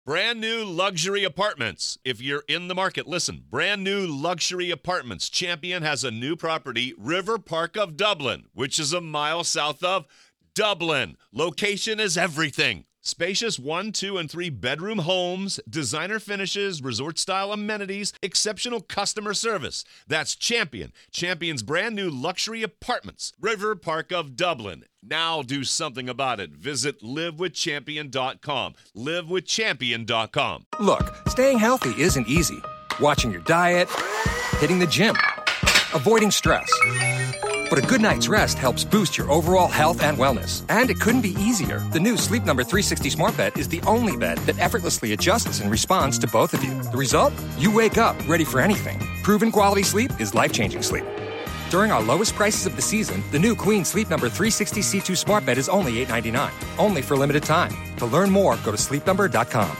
Brand new luxury apartments. If you're in the market, listen. Brand new luxury apartments. Champion has a new property, River Park of Dublin, which is a mile south of Dublin. Location is everything. Spacious 1, 2, and 3 bedroom homes, designer finishes, resort-style amenities, exceptional customer service. That's Champion. Champion's brand new luxury apartments, River Park of Dublin. Now do something about it. Visit livewithchampion.com. Livewithchampion.com. Look, staying healthy isn't easy. Watching your diet, hitting the gym, avoiding stress. But a good night's rest helps boost your overall health and wellness. And it couldn't be easier. The new Sleep Number 360 Smart Bed is the only bed that effortlessly adjusts and responds to both of you. The result? You wake up ready for anything. Proven quality sleep is life-changing sleep. During our lowest prices of the season, the new Queen Sleep Number 360 C2 Smart Bed is only $8.99. Only for limited time. To learn more, go to sleepnumber.com.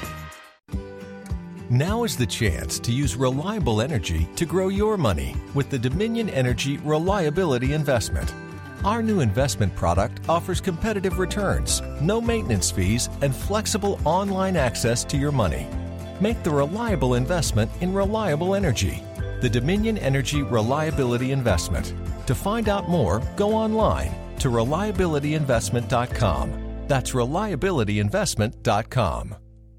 Now is the chance to use reliable energy to grow your money with the Dominion Energy Reliability Investment. Our new investment product offers competitive returns, no maintenance fees, and flexible online access to your money. Make the reliable investment in reliable energy. The Dominion Energy Reliability Investment. To find out more, go online to reliabilityinvestment.com. That's reliabilityinvestment.com.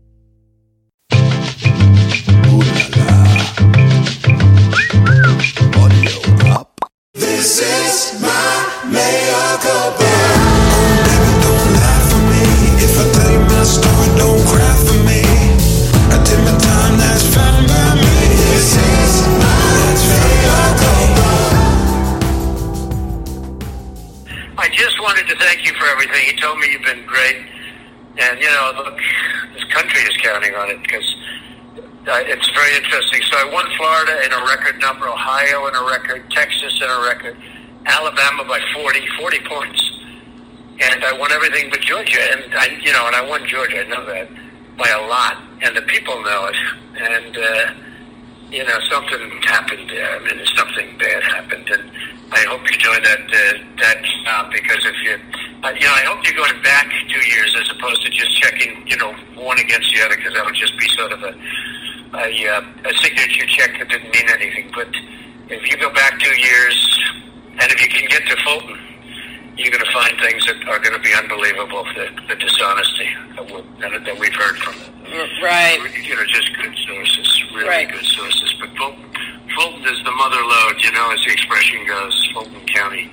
This is my mea culpa. Oh, baby, don't lie for me. If I tell you my story, don't cry for me. I did my time, that's fine by me. This is my mea culpa. I just wanted to thank you for everything. You told me you've been great. And, you know, look, this country is counting on it because it's very interesting. So I won Florida in a record number, Ohio in a record, Texas in a record, Alabama by 40 points. And I won everything but Georgia. And I won Georgia, I know that, by a lot. And the people know it. And, something happened there. I mean, something bad happened. And I hope you're doing that job because if you, I hope you're going back 2 years as opposed to just checking, one against the other because that would just be sort of a signature check that didn't mean anything. But if you go back 2 years, and if you can get to Fulton, you're going to find things that are going to be unbelievable. The dishonesty that we've heard from, right? Just good sources, really good sources. But Fulton is the mother lode, as the expression goes. Fulton County.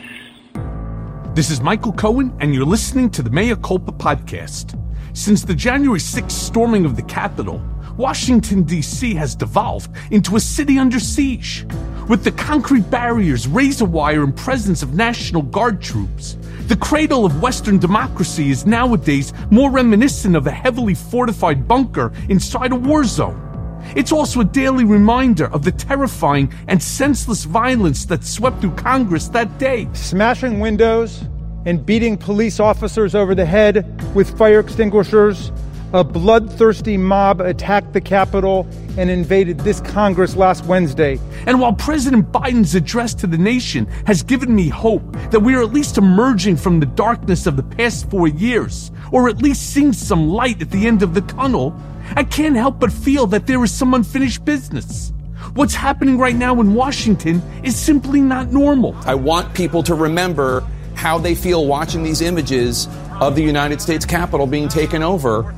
This is Michael Cohen, and you're listening to the Mea Culpa podcast. Since the January 6th storming of the Capitol, Washington, D.C. has devolved into a city under siege. With the concrete barriers, razor wire, and presence of National Guard troops, the cradle of Western democracy is nowadays more reminiscent of a heavily fortified bunker inside a war zone. It's also a daily reminder of the terrifying and senseless violence that swept through Congress that day. Smashing windows and beating police officers over the head with fire extinguishers, a bloodthirsty mob attacked the Capitol and invaded this Congress last Wednesday. And while President Biden's address to the nation has given me hope that we are at least emerging from the darkness of the past 4 years, or at least seeing some light at the end of the tunnel, I can't help but feel that there is some unfinished business. What's happening right now in Washington is simply not normal. I want people to remember how they feel watching these images of the United States Capitol being taken over,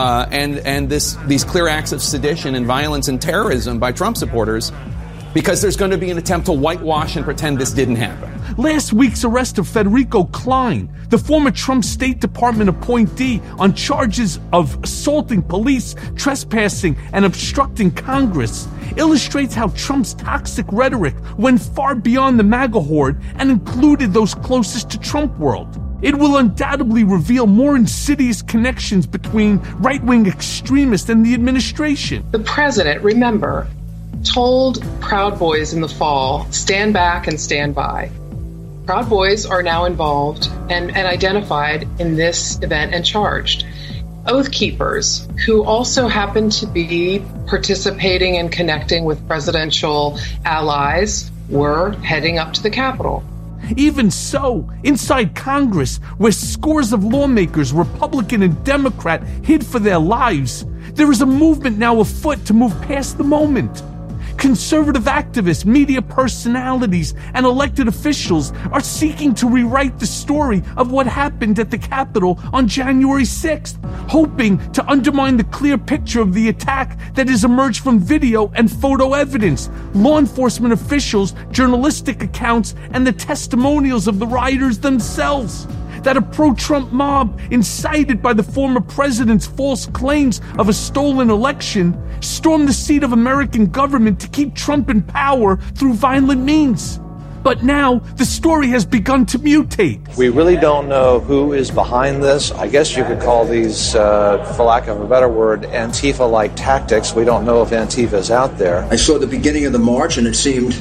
and these clear acts of sedition and violence and terrorism by Trump supporters, because there's going to be an attempt to whitewash and pretend this didn't happen. Last week's arrest of Federico Klein, the former Trump State Department appointee, on charges of assaulting police, trespassing, and obstructing Congress, illustrates how Trump's toxic rhetoric went far beyond the MAGA horde and included those closest to Trump world. It will undoubtedly reveal more insidious connections between right-wing extremists and the administration. The president, remember, told Proud Boys in the fall, stand back and stand by. Proud Boys are now involved and identified in this event and charged. Oath Keepers, who also happen to be participating and connecting with presidential allies, were heading up to the Capitol. Even so, inside Congress, where scores of lawmakers, Republican and Democrat, hid for their lives, there is a movement now afoot to move past the moment. Conservative activists, media personalities, and elected officials are seeking to rewrite the story of what happened at the Capitol on January 6th, hoping to undermine the clear picture of the attack that has emerged from video and photo evidence, law enforcement officials, journalistic accounts, and the testimonials of the rioters themselves. That a pro-Trump mob, incited by the former president's false claims of a stolen election, stormed the seat of American government to keep Trump in power through violent means. But now, the story has begun to mutate. We really don't know who is behind this. I guess you could call these, for lack of a better word, Antifa-like tactics. We don't know if Antifa is out there. I saw the beginning of the march, and it seemed,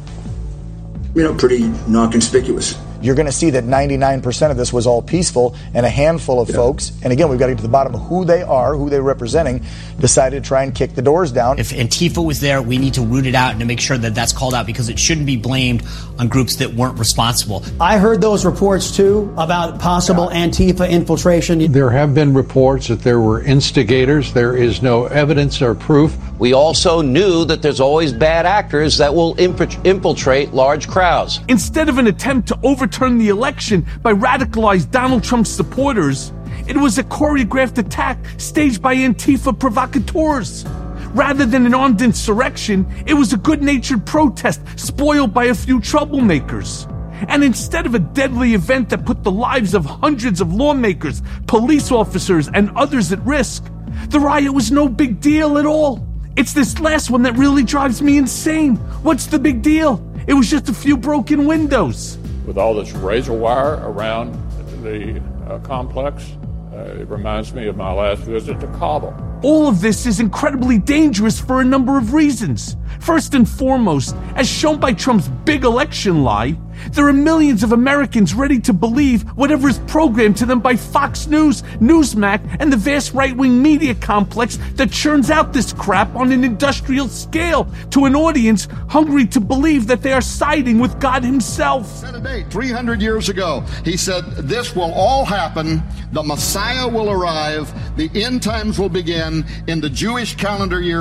pretty non-conspicuous. You're going to see that 99% of this was all peaceful, and a handful of folks, and again, we've got to get to the bottom of who they are, who they're representing, decided to try and kick the doors down. If Antifa was there, we need to root it out and to make sure that that's called out, because it shouldn't be blamed on groups that weren't responsible. I heard those reports, too, about possible Antifa infiltration. There have been reports that there were instigators. There is no evidence or proof. We also knew that there's always bad actors that will infiltrate large crowds. Instead of an attempt to overturn the election by radicalized Donald Trump supporters, it was a choreographed attack staged by Antifa provocateurs. Rather than an armed insurrection, it was a good-natured protest spoiled by a few troublemakers. And instead of a deadly event that put the lives of hundreds of lawmakers, police officers, and others at risk, the riot was no big deal at all. It's this last one that really drives me insane. What's the big deal? It was just a few broken windows. With all this razor wire around the complex, it reminds me of my last visit to Kabul. All of this is incredibly dangerous for a number of reasons. First and foremost, as shown by Trump's big election lie, there are millions of Americans ready to believe whatever is programmed to them by Fox News, Newsmax, and the vast right-wing media complex that churns out this crap on an industrial scale to an audience hungry to believe that they are siding with God himself. Set a date 300 years ago. He said, this will all happen. The Messiah will arrive. The end times will begin in the Jewish calendar year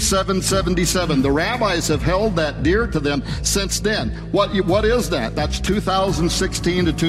5777. The rabbis have held that dear to them since then. What is that? That's 2016 to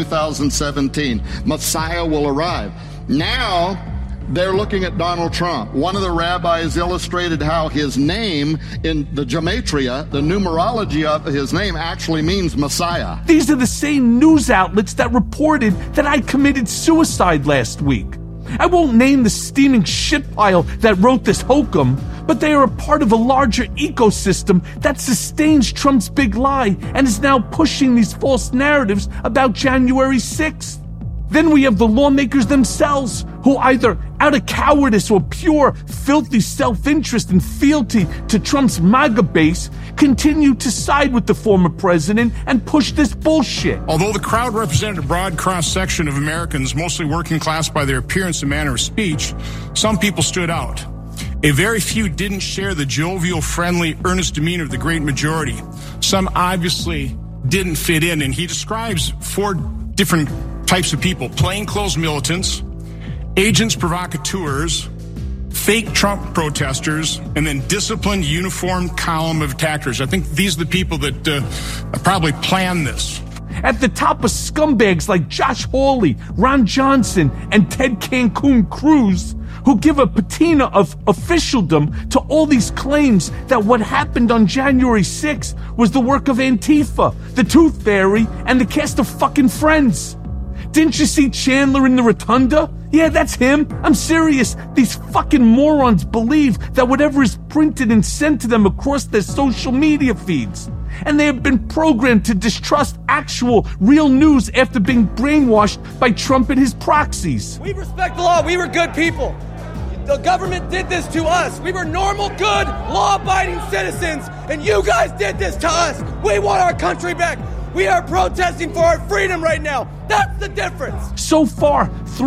2017. Messiah will arrive. Now, they're looking at Donald Trump. One of the rabbis illustrated how his name in the gematria, the numerology of his name, actually means Messiah. These are the same news outlets that reported that I committed suicide last week. I won't name the steaming shit pile that wrote this hokum, but they are a part of a larger ecosystem that sustains Trump's big lie and is now pushing these false narratives about January 6th. Then we have the lawmakers themselves, who either out of cowardice or pure, filthy self-interest and fealty to Trump's MAGA base, continue to side with the former president and push this bullshit. Although the crowd represented a broad cross-section of Americans, mostly working class by their appearance and manner of speech, some people stood out. A very few didn't share the jovial, friendly, earnest demeanor of the great majority. Some obviously didn't fit in, and he describes four different types of people: plainclothes militants, agents provocateurs, fake Trump protesters, and then disciplined, uniformed column of attackers. I think these are the people that probably planned this. At the top of scumbags like Josh Hawley, Ron Johnson, and Ted Cancun Cruz, who give a patina of officialdom to all these claims that what happened on January 6th was the work of Antifa, the Tooth Fairy, and the cast of fucking Friends. Didn't you see Chandler in the rotunda? Yeah, that's him. I'm serious. These fucking morons believe that whatever is printed and sent to them across their social media feeds. And they have been programmed to distrust actual, real news after being brainwashed by Trump and his proxies. We respect the law. We were good people. The government did this to us. We were normal, good, law-abiding citizens, and you guys did this to us. We want our country back. We are protesting for our freedom right now. That's the difference. So far,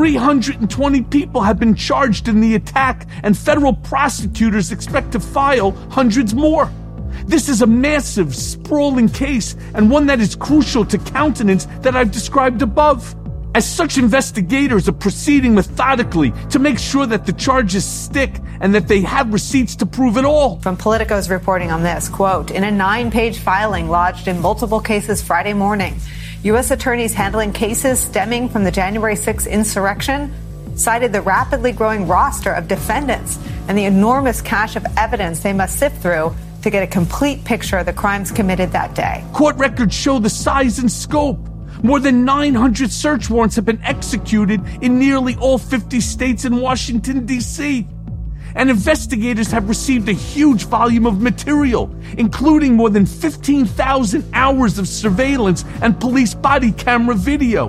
320 people have been charged in the attack, and federal prosecutors expect to file hundreds more. This is a massive, sprawling case, and one that is crucial to countenance that I've described above. As such, investigators are proceeding methodically to make sure that the charges stick and that they have receipts to prove it all. From Politico's reporting on this, quote, in a 9-page filing lodged in multiple cases Friday morning, U.S. attorneys handling cases stemming from the January 6th insurrection cited the rapidly growing roster of defendants and the enormous cache of evidence they must sift through to get a complete picture of the crimes committed that day. Court records show the size and scope. More than 900 search warrants have been executed in nearly all 50 states and Washington, D.C. And investigators have received a huge volume of material, including more than 15,000 hours of surveillance and police body camera video,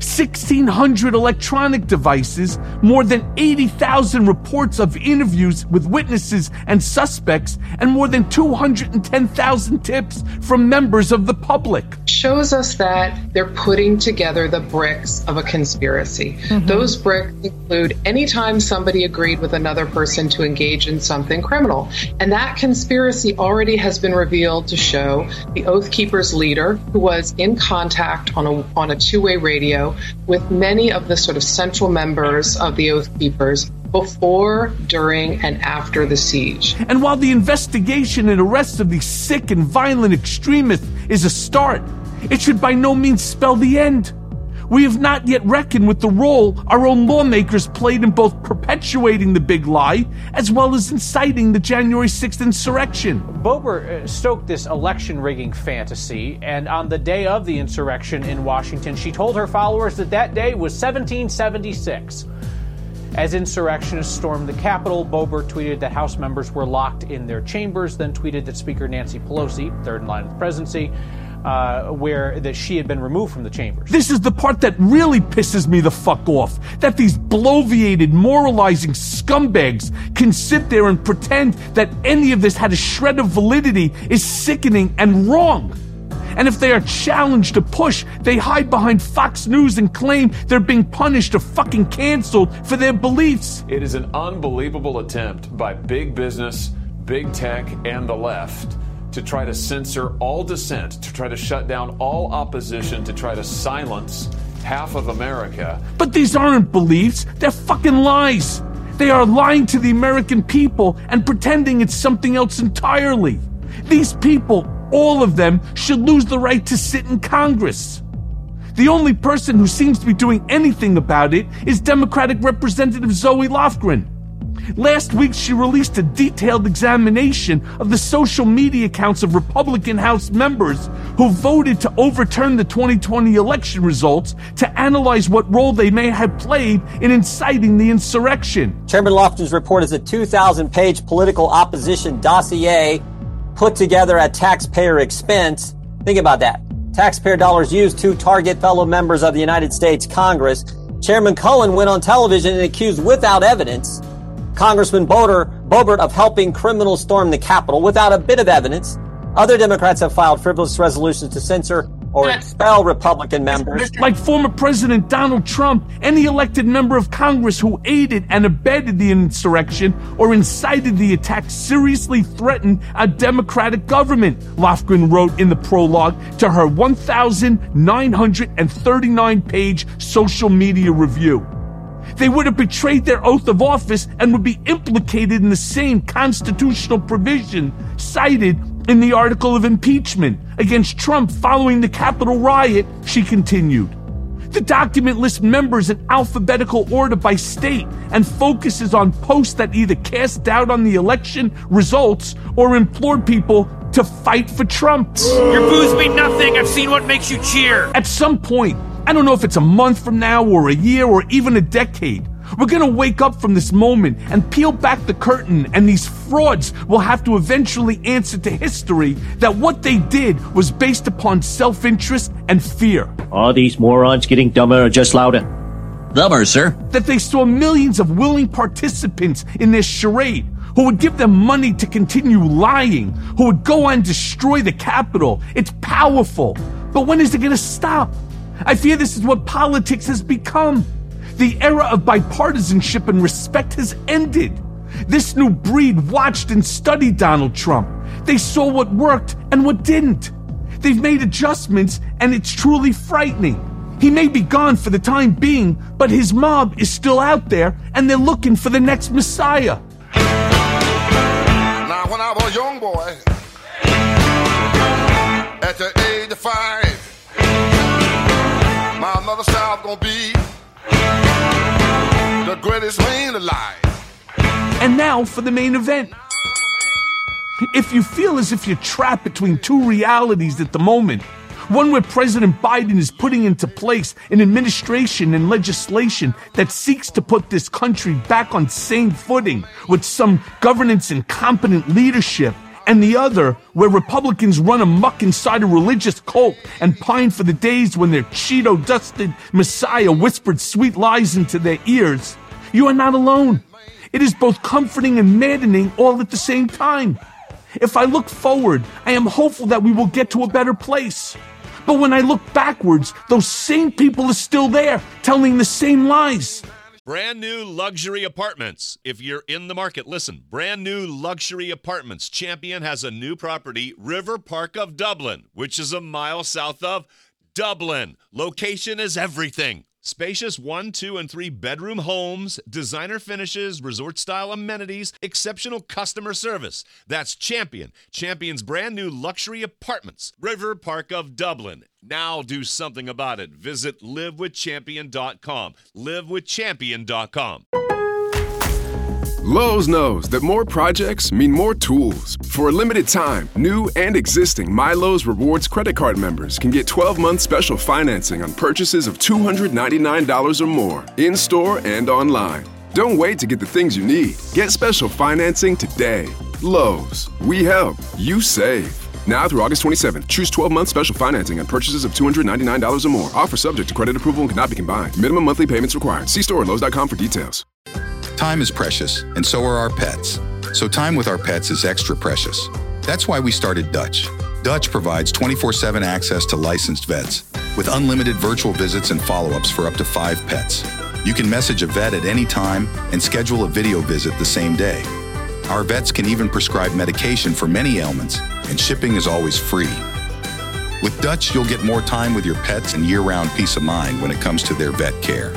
1,600 electronic devices, more than 80,000 reports of interviews with witnesses and suspects, and more than 210,000 tips from members of the public. Shows us that they're putting together the bricks of a conspiracy. Those bricks include anytime somebody agreed with another person to engage in something criminal. And that conspiracy already has been revealed to show the Oath Keepers leader, who was in contact on a two-way radio with many of the sort of central members of the Oath Keepers before, during, and after the siege. And while the investigation and arrest of these sick and violent extremists is a start, it should by no means spell the end. We have not yet reckoned with the role our own lawmakers played in both perpetuating the big lie as well as inciting the January 6th insurrection. Boebert stoked this election rigging fantasy, and on the day of the insurrection in Washington, she told her followers that that day was 1776. As insurrectionists stormed the Capitol, Boebert tweeted that House members were locked in their chambers, then tweeted that Speaker Nancy Pelosi, third in line of the presidency, that she had been removed from the chambers. This is the part that really pisses me the fuck off. That these bloviated, moralizing scumbags can sit there and pretend that any of this had a shred of validity is sickening and wrong. And if they are challenged to push, they hide behind Fox News and claim they're being punished or fucking canceled for their beliefs. It is an unbelievable attempt by big business, big tech, and the left to try to censor all dissent, to try to shut down all opposition, to try to silence half of America. But these aren't beliefs, they're fucking lies. They are lying to the American people and pretending it's something else entirely. These people, all of them, should lose the right to sit in Congress. The only person who seems to be doing anything about it is Democratic Representative Zoe Lofgren. Last week, she released a detailed examination of the social media accounts of Republican House members who voted to overturn the 2020 election results to analyze what role they may have played in inciting the insurrection. Chairman Lofgren's report is a 2,000-page political opposition dossier put together at taxpayer expense. Think about that. Taxpayer dollars used to target fellow members of the United States Congress. Chairman Cohen went on television and accused without evidence Congressman Boebert of helping criminals storm the Capitol without a bit of evidence. Other Democrats have filed frivolous resolutions to censor or expel Republican members. Like former President Donald Trump, any elected member of Congress who aided and abetted the insurrection or incited the attack seriously threatened a democratic government, Lofgren wrote in the prologue to her 1,939-page social media review. They would have betrayed their oath of office and would be implicated in the same constitutional provision cited in the article of impeachment against Trump following the Capitol riot, she continued. The document lists members in alphabetical order by state and focuses on posts that either cast doubt on the election results or implored people to fight for Trump. Your boos mean nothing. I've seen what makes you cheer. At some point, I don't know if it's a month from now or a year or even a decade, we're going to wake up from this moment and peel back the curtain, and these frauds will have to eventually answer to history that what they did was based upon self-interest and fear. Are these morons getting dumber or just louder? Dumber, sir. That they saw millions of willing participants in this charade who would give them money to continue lying, who would go on and destroy the Capitol. It's powerful. But when is it going to stop? I fear this is what politics has become. The era of bipartisanship and respect has ended. This new breed watched and studied Donald Trump. They saw what worked and what didn't. They've made adjustments, and it's truly frightening. He may be gone for the time being, but his mob is still out there, and they're looking for the next Messiah. Now, when I was a young boy, at the age of 5, my mother said I was gonna be the greatest man alive. And now for the main event. If you feel as if you're trapped between two realities at the moment, one where President Biden is putting into place an administration and legislation that seeks to put this country back on sane footing with some governance and competent leadership, and the other where Republicans run amok inside a religious cult and pine for the days when their Cheeto-dusted Messiah whispered sweet lies into their ears, you are not alone. It is both comforting and maddening all at the same time. If I look forward, I am hopeful that we will get to a better place. But when I look backwards, those same people are still there, telling the same lies. Brand new luxury apartments. If you're in the market, listen. Brand new luxury apartments. Champion has a new property, River Park of Dublin, which is a mile south of Dublin. Location is everything. Spacious 1, 2, and 3 bedroom homes, designer finishes, resort-style amenities, exceptional customer service. That's Champion. Champion's brand new luxury apartments. River Park of Dublin. Now do something about it. Visit livewithchampion.com. livewithchampion.com. Lowe's knows that more projects mean more tools. For a limited time, new and existing MyLowe's Rewards credit card members can get 12-month special financing on purchases of $299 or more, in-store and online. Don't wait to get the things you need. Get special financing today. Lowe's. We help. You save. Now through August 27th, choose 12-month special financing on purchases of $299 or more. Offer subject to credit approval and cannot be combined. Minimum monthly payments required. See store at Lowe's.com for details. Time is precious, and so are our pets. So time with our pets is extra precious. That's why we started Dutch. Dutch provides 24/7 access to licensed vets with unlimited virtual visits and follow-ups for up to 5 pets. You can message a vet at any time and schedule a video visit the same day. Our vets can even prescribe medication for many ailments, and shipping is always free. With Dutch, you'll get more time with your pets and year-round peace of mind when it comes to their vet care.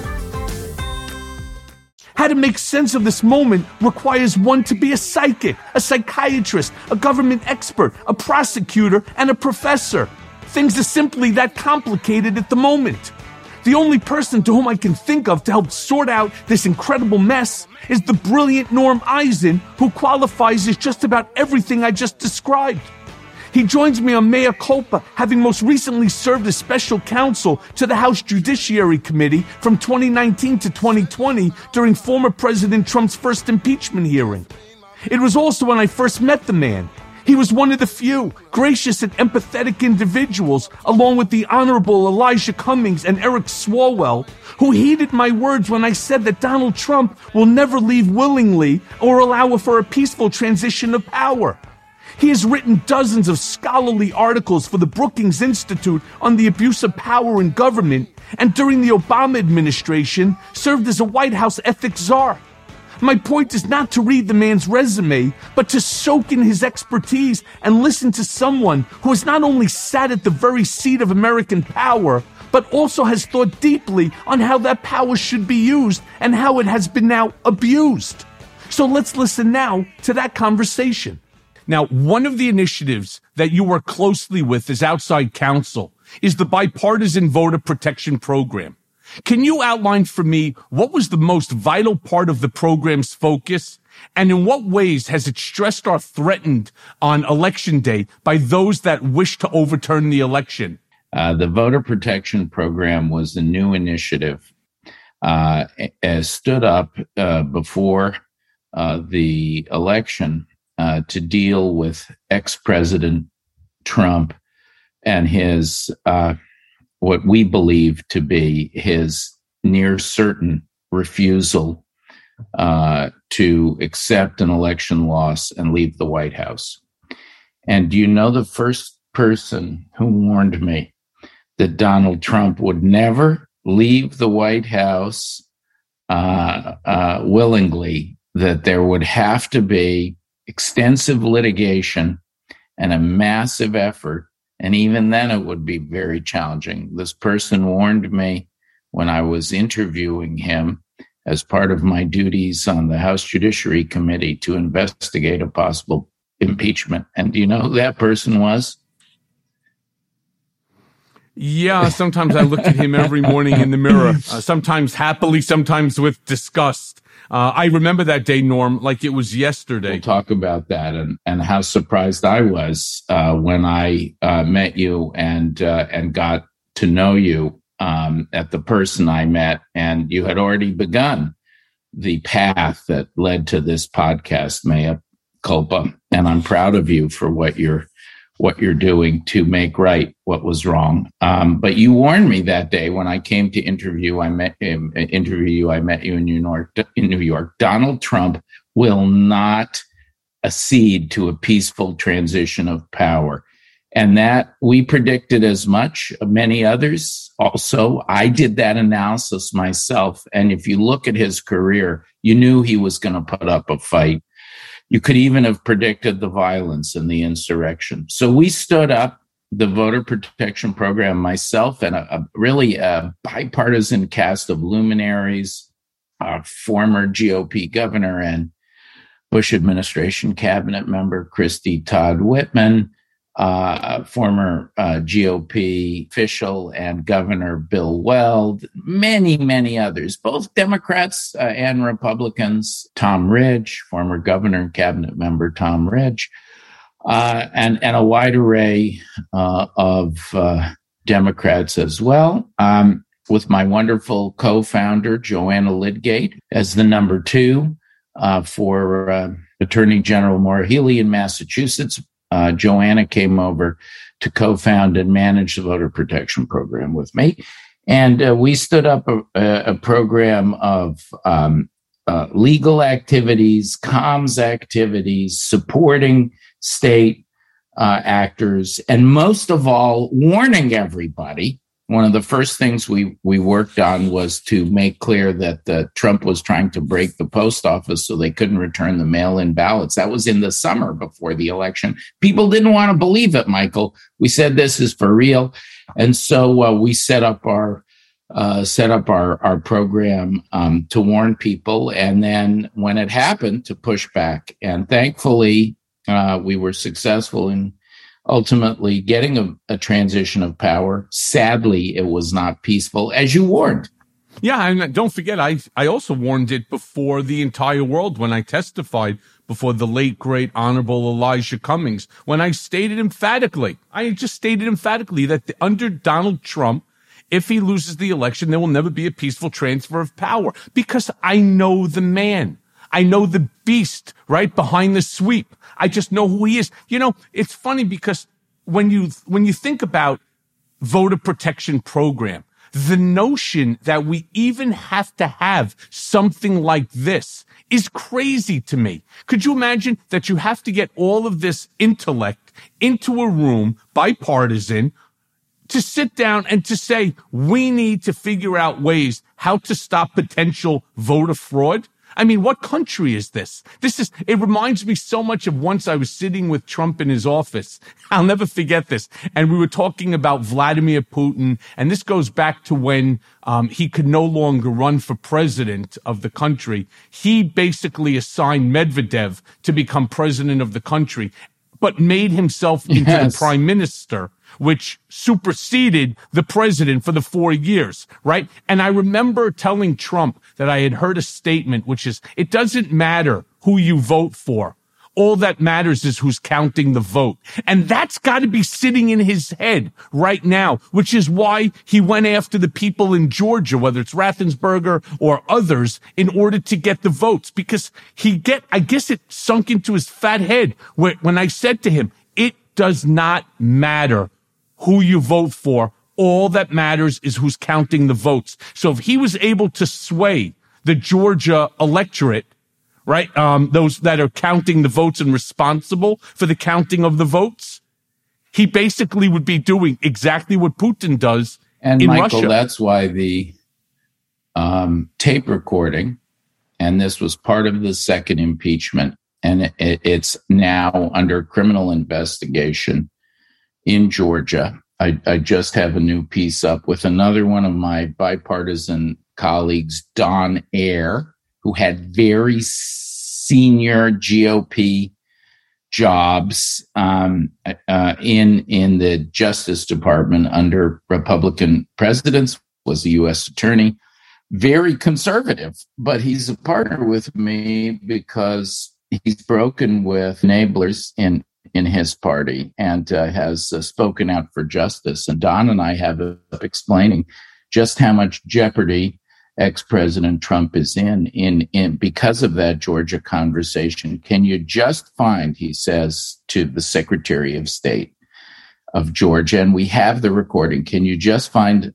How to make sense of this moment requires one to be a psychic, a psychiatrist, a government expert, a prosecutor, and a professor. Things are simply that complicated at the moment. The only person to whom I can think of to help sort out this incredible mess is the brilliant Norm Eisen, who qualifies as just about everything I just described. He joins me on Mea Culpa, having most recently served as special counsel to the House Judiciary Committee from 2019 to 2020 during former President Trump's first impeachment hearing. It was also when I first met the man. He was one of the few gracious and empathetic individuals, along with the Honorable Elijah Cummings and Eric Swalwell, who heeded my words when I said that Donald Trump will never leave willingly or allow for a peaceful transition of power. He has written dozens of scholarly articles for the Brookings Institute on the abuse of power in government, and during the Obama administration served as a White House ethics czar. My point is not to read the man's resume, but to soak in his expertise and listen to someone who has not only sat at the very seat of American power, but also has thought deeply on how that power should be used and how it has been now abused. So let's listen now to that conversation. Now, one of the initiatives that you work closely with as outside counsel is the Bipartisan Voter Protection Program. Can you outline for me what was the most vital part of the program's focus, and in what ways has it stressed or threatened on Election Day by those that wish to overturn the election? The Voter Protection Program was the new initiative stood up before the election to deal with ex-President Trump and his what we believe to be his near certain refusal to accept an election loss and leave the White House. And do you know the first person who warned me that Donald Trump would never leave the White House willingly, that there would have to be extensive litigation and a massive effort. And even then, it would be very challenging. This person warned me when I was interviewing him as part of my duties on the House Judiciary Committee to investigate a possible impeachment. And do you know who that person was? Yeah, sometimes I look at him every morning in the mirror, sometimes happily, sometimes with disgust. I remember that day, Norm, like it was yesterday. We'll talk about that and how surprised I was when I met you and got to know you at the person I met. And you had already begun the path that led to this podcast, Mea Culpa. And I'm proud of you for what you're doing to make right what was wrong. But you warned me that day when I came to interview you. I met you in New York. Donald Trump will not accede to a peaceful transition of power. And that we predicted as much, many others also. I did that analysis myself. And if you look at his career, you knew he was going to put up a fight. You could even have predicted the violence and the insurrection. So we stood up the voter protection program, myself and a really bipartisan cast of luminaries, former GOP governor and Bush administration cabinet member Christy Todd Whitman, former GOP official and Governor Bill Weld, many, many others, both Democrats and Republicans, Tom Ridge, former governor and cabinet member Tom Ridge, and a wide array of Democrats as well, with my wonderful co-founder, Joanna Lidgate, as the number 2 for Attorney General Maura Healey in Massachusetts. Joanna came over to co-found and manage the voter protection program with me. And we stood up a program of legal activities, comms activities, supporting state actors, and most of all, warning everybody. One of the first things we worked on was to make clear that Trump was trying to break the post office so they couldn't return the mail-in ballots. That was in the summer before the election. People didn't want to believe it, Michael. We said this is for real, and so we set up our program to warn people, and then when it happened, to push back. And thankfully, we were successful in ultimately getting a transition of power. Sadly, it was not peaceful, as you warned. Yeah, and don't forget, I also warned it before the entire world when I testified before the late, great, honorable Elijah Cummings, when I just stated emphatically that under Donald Trump, if he loses the election, there will never be a peaceful transfer of power, because I know the man. I know the beast right behind the sweep. I just know who he is. You know, it's funny because when you think about voter protection program, the notion that we even have to have something like this is crazy to me. Could you imagine that you have to get all of this intellect into a room, bipartisan, to sit down and to say, we need to figure out ways how to stop potential voter fraud? I mean, what country is this? It reminds me so much of once I was sitting with Trump in his office. I'll never forget this. And we were talking about Vladimir Putin. And this goes back to when he could no longer run for president of the country. He basically assigned Medvedev to become president of the country, but made himself into the prime minister, which superseded the president for the 4 years, right? And I remember telling Trump that I had heard a statement, which is, it doesn't matter who you vote for. All that matters is who's counting the vote. And that's got to be sitting in his head right now, which is why he went after the people in Georgia, whether it's Raffensperger or others, in order to get the votes. Because I guess it sunk into his fat head when I said to him, it does not matter who you vote for. All that matters is who's counting the votes. So if he was able to sway the Georgia electorate, right, those that are counting the votes and responsible for the counting of the votes, he basically would be doing exactly what Putin does in Michael, Russia. That's why the tape recording, and this was part of the second impeachment, and it's now under criminal investigation in Georgia. I just have a new piece up with another one of my bipartisan colleagues, Don Ayer, who had very senior GOP jobs in the Justice Department under Republican presidents, was a U.S. attorney, very conservative, but he's a partner with me because he's broken with enablers in his party and has spoken out for justice. And Don and I have explaining just how much jeopardy ex-President Trump is in because of that Georgia conversation. Can you just find, he says to the Secretary of State of Georgia, and we have the recording, can you just find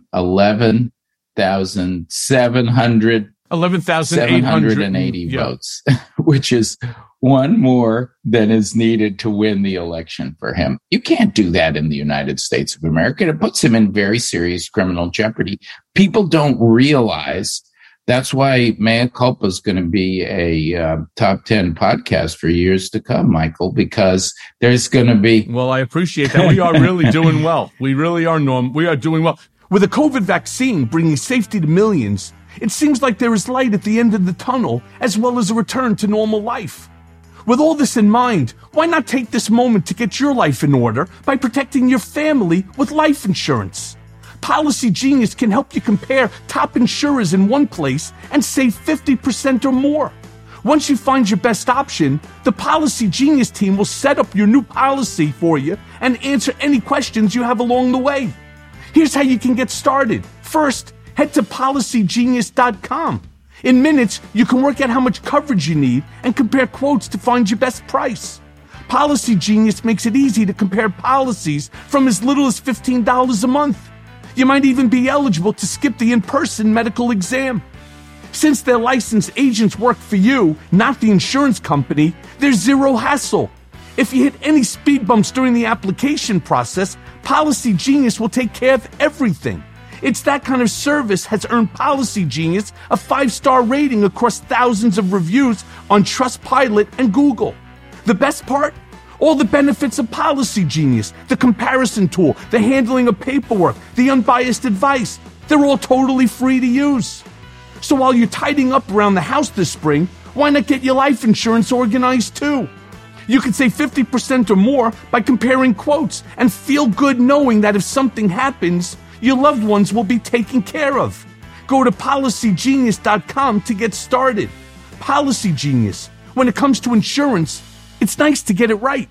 11,880 votes, which is one more than is needed to win the election for him. You can't do that in the United States of America. It puts him in very serious criminal jeopardy. People don't realize that's why Mea Culpa is going to be a top 10 podcast for years to come, Michael, because there's going to be... Well, I appreciate that. We are really doing well. We really are, Norm. We are doing well. With a COVID vaccine bringing safety to millions, it seems like there is light at the end of the tunnel, as well as a return to normal life. With all this in mind, why not take this moment to get your life in order by protecting your family with life insurance? Policy Genius can help you compare top insurers in one place and save 50% or more. Once you find your best option, the Policy Genius team will set up your new policy for you and answer any questions you have along the way. Here's how you can get started. First, head to PolicyGenius.com. In minutes, you can work out how much coverage you need and compare quotes to find your best price. Policy Genius makes it easy to compare policies from as little as $15 a month. You might even be eligible to skip the in-person medical exam. Since their licensed agents work for you, not the insurance company, there's zero hassle. If you hit any speed bumps during the application process, Policy Genius will take care of everything. It's that kind of service has earned Policy Genius a 5-star rating across thousands of reviews on Trustpilot and Google. The best part? All the benefits of Policy Genius, the comparison tool, the handling of paperwork, the unbiased advice, they're all totally free to use. So while you're tidying up around the house this spring, why not get your life insurance organized too? You can save 50% or more by comparing quotes and feel good knowing that if something happens, your loved ones will be taken care of. Go to PolicyGenius.com to get started. Policy Genius. When it comes to insurance, it's nice to get it right.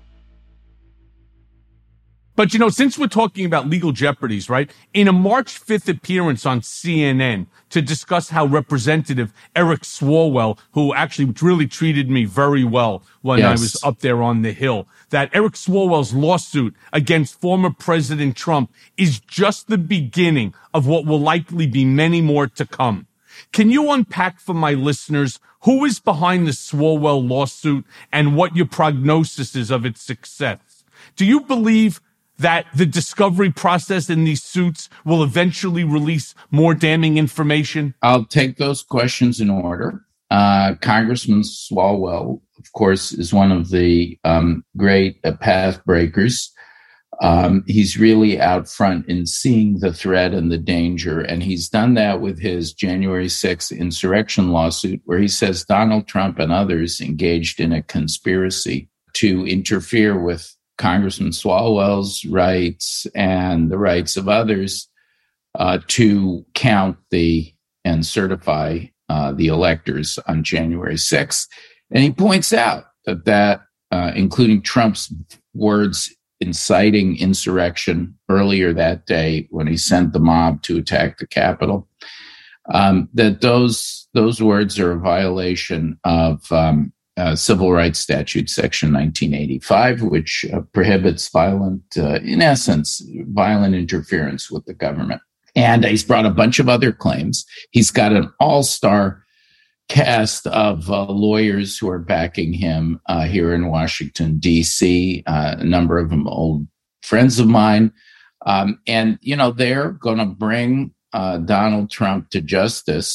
But, since we're talking about legal jeopardies, right? In a March 5th appearance on CNN to discuss how Representative Eric Swalwell, who actually really treated me very well when I was up there on the Hill, that Eric Swalwell's lawsuit against former President Trump is just the beginning of what will likely be many more to come. Can you unpack for my listeners who is behind the Swalwell lawsuit and what your prognosis is of its success? Do you believe that the discovery process in these suits will eventually release more damning information? I'll take those questions in order. Congressman Swalwell, of course, is one of the great path breakers. He's really out front in seeing the threat and the danger, and he's done that with his January 6th insurrection lawsuit, where he says Donald Trump and others engaged in a conspiracy to interfere with Congressman Swalwell's rights and the rights of others to count and certify the electors on January 6th. And he points out that including Trump's words inciting insurrection earlier that day when he sent the mob to attack the Capitol, that those words are a violation of Civil Rights Statute, Section 1985, which prohibits violent interference with the government. And he's brought a bunch of other claims. He's got an all-star cast of lawyers who are backing him here in Washington, D.C., a number of them old friends of mine. And they're going to bring Donald Trump to justice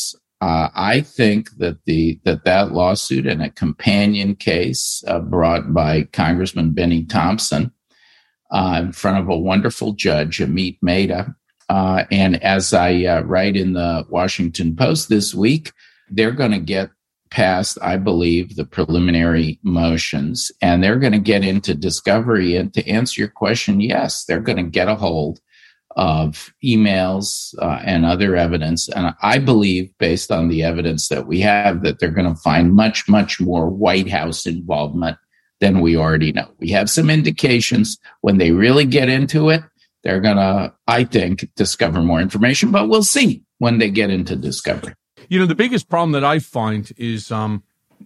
I think that that lawsuit and a companion case brought by Congressman Benny Thompson in front of a wonderful judge, Amit Mehta, and as I write in the Washington Post this week, they're going to get past, I believe, the preliminary motions, and they're going to get into discovery. And to answer your question, yes, they're going to get a hold of emails and other evidence. And I believe, based on the evidence that we have, that they're going to find much, much more White House involvement than we already know. We have some indications. When they really get into it, they're going to, I think, discover more information, but we'll see when they get into discovery. You know, the biggest problem that I find is the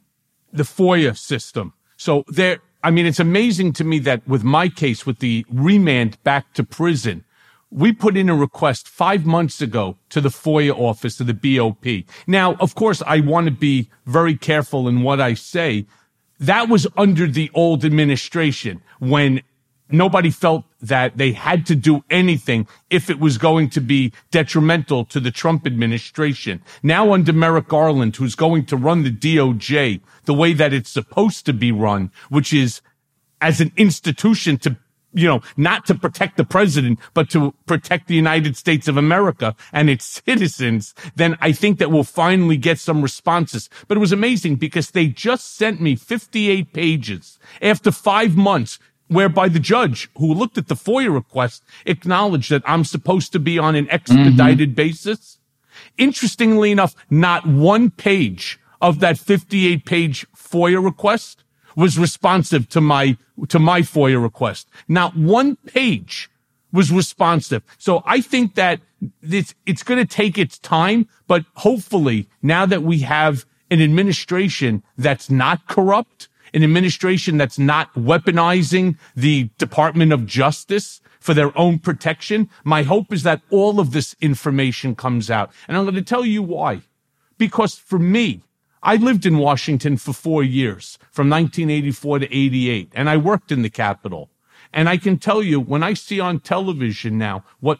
FOIA system. So it's amazing to me that with my case, with the remand back to prison, we put in a request 5 months ago to the FOIA office of the BOP. Now, of course, I want to be very careful in what I say. That was under the old administration when nobody felt that they had to do anything if it was going to be detrimental to the Trump administration. Now under Merrick Garland, who's going to run the DOJ the way that it's supposed to be run, which is as an institution to, not to protect the president, but to protect the United States of America and its citizens, then I think that we'll finally get some responses. But it was amazing because they just sent me 58 pages after 5 months, whereby the judge who looked at the FOIA request acknowledged that I'm supposed to be on an expedited basis. Interestingly enough, not one page of that 58-page FOIA request was responsive to my FOIA request. Not one page was responsive. So I think that it's going to take its time, but hopefully now that we have an administration that's not corrupt, an administration that's not weaponizing the Department of Justice for their own protection, my hope is that all of this information comes out. And I'm going to tell you why. Because for me, I lived in Washington for 4 years, from 1984 to 88, and I worked in the Capitol. And I can tell you, when I see on television now what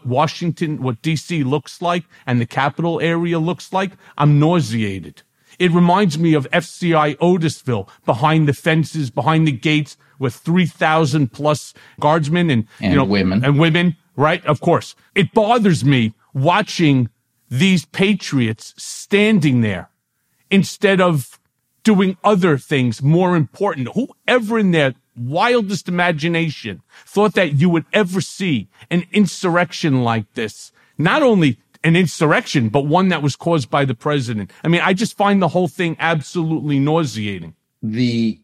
D.C. looks like and the Capitol area looks like, I'm nauseated. It reminds me of FCI Otisville, behind the fences, behind the gates, with 3,000 plus guardsmen and women, right? Of course. It bothers me watching these patriots standing there instead of doing other things more important. Whoever in their wildest imagination thought that you would ever see an insurrection like this? Not only an insurrection, but one that was caused by the president. I mean, I just find the whole thing absolutely nauseating. The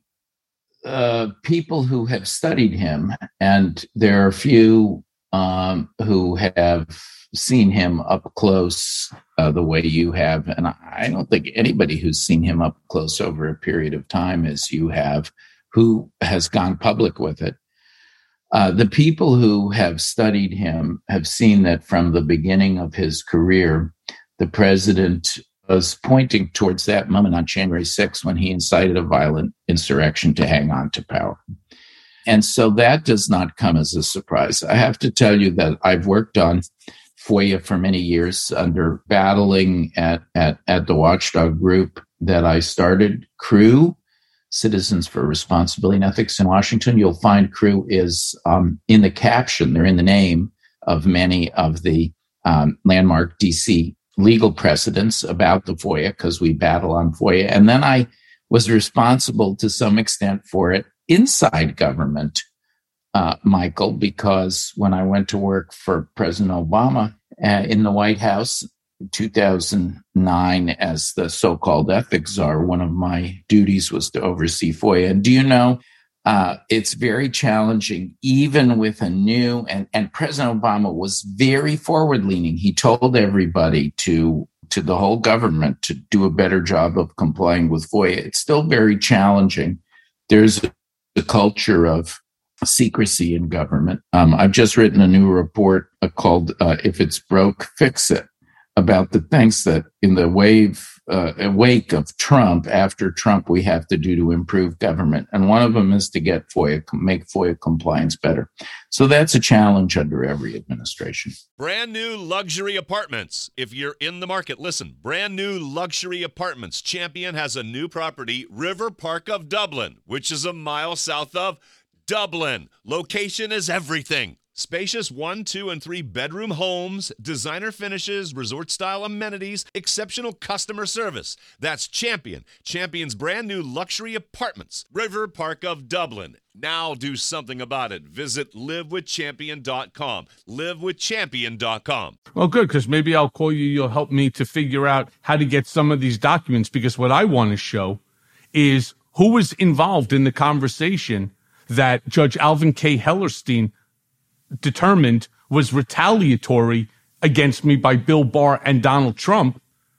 people who have studied him, and there are a few who have seen him up close the way you have, and I don't think anybody who's seen him up close over a period of time as you have, who has gone public with it. The people who have studied him have seen that from the beginning of his career, the president was pointing towards that moment on January 6th when he incited a violent insurrection to hang on to power. And so that does not come as a surprise. I have to tell you that I've worked on FOIA for many years under battling at the watchdog group that I started, CREW, Citizens for Responsibility and Ethics in Washington. You'll find CREW is in the caption, they're in the name of many of the landmark DC legal precedents about the FOIA, because we battle on FOIA. And then I was responsible to some extent for it inside government, Michael, because when I went to work for President Obama in the White House, 2009 as the so-called ethics czar, one of my duties was to oversee FOIA. And do you know, it's very challenging, even with a new, and President Obama was very forward-leaning. He told everybody to the whole government to do a better job of complying with FOIA. It's still very challenging. There's a culture of secrecy in government. I've just written a new report called If It's Broke, Fix It, about the things that in the wave of Trump, after Trump, we have to do to improve government. And one of them is to make FOIA compliance better. So that's a challenge under every administration. Brand new luxury apartments. If you're in the market, listen, brand new luxury apartments. Champion has a new property, River Park of Dublin, which is a mile south of Dublin. Location is everything. Spacious 1, 2, and 3 bedroom homes, designer finishes, resort-style amenities, exceptional customer service. That's Champion. Champion's brand new luxury apartments, River Park of Dublin. Now do something about it. Visit livewithchampion.com. Livewithchampion.com. Well, good, because maybe I'll call you. You'll help me to figure out how to get some of these documents, because what I want to show is who was involved in the conversation that Judge Alvin K. Hellerstein determined was retaliatory against me by Bill Barr and Donald Trump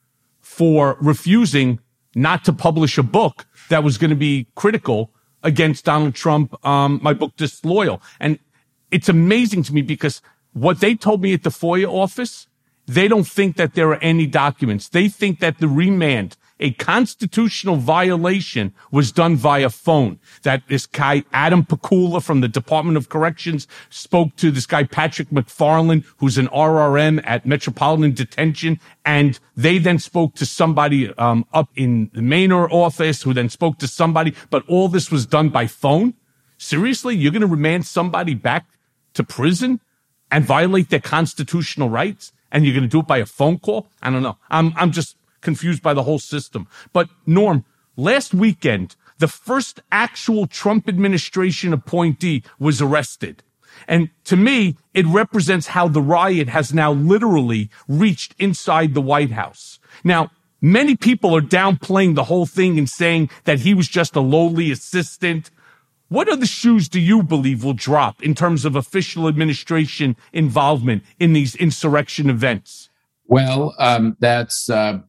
for refusing not to publish a book that was going to be critical against Donald Trump, my book, Disloyal. And it's amazing to me because what they told me at the FOIA office, they don't think that there are any documents. They think that the remand, a constitutional violation, was done via phone. That this guy, Adam Pakula from the Department of Corrections, spoke to this guy, Patrick McFarland, who's an RRM at Metropolitan Detention. And they then spoke to somebody up in the Manor office, who then spoke to somebody. But all this was done by phone? Seriously? You're going to remand somebody back to prison and violate their constitutional rights? And you're going to do it by a phone call? I don't know. I'm just confused by the whole system. But Norm, last weekend, the first actual Trump administration appointee was arrested. And to me, it represents how the riot has now literally reached inside the White House. Now, many people are downplaying the whole thing and saying that he was just a lowly assistant. What other shoes do you believe will drop in terms of official administration involvement in these insurrection events? Well, that's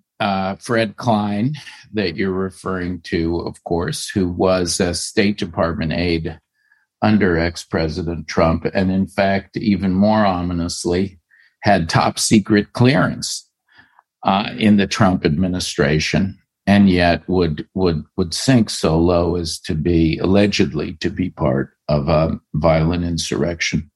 Fred Klein that you're referring to, of course, who was a State Department aide under ex-President Trump, and in fact, even more ominously, had top secret clearance in the Trump administration, and yet would sink so low as to be allegedly to be part of a violent insurrection.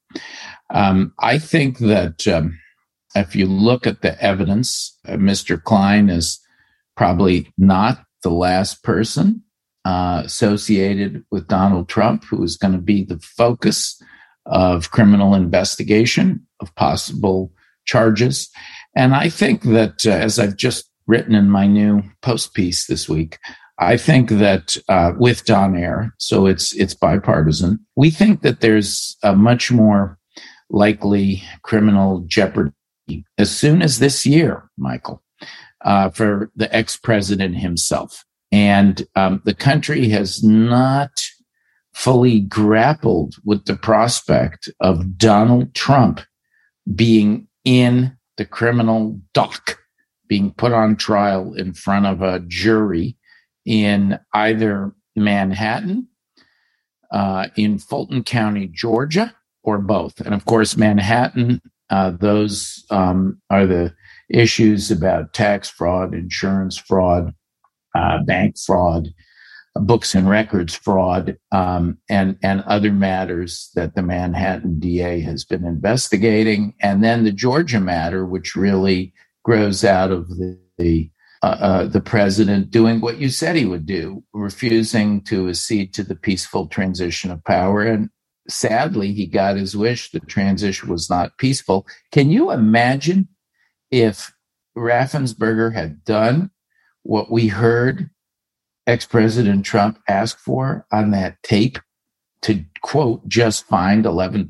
I think that if you look at the evidence, Mr. Klein is probably not the last person associated with Donald Trump who is going to be the focus of criminal investigation, of possible charges. And I think that, as I've just written in my new post piece this week, I think that with Don Air, so it's bipartisan, we think that there's a much more likely criminal jeopardy as soon as this year, Michael, for the ex-president himself. And the country has not fully grappled with the prospect of Donald Trump being in the criminal dock, being put on trial in front of a jury in either Manhattan, in Fulton County, Georgia, or both. And of course, Manhattan, those are the issues about tax fraud, insurance fraud, bank fraud, books and records fraud, and other matters that the Manhattan DA has been investigating. And then the Georgia matter, which really grows out of the president doing what you said he would do, refusing to accede to the peaceful transition of power. And sadly, he got his wish. The transition was not peaceful. Can you imagine if Raffensperger had done what we heard ex-President Trump ask for on that tape to, quote, just find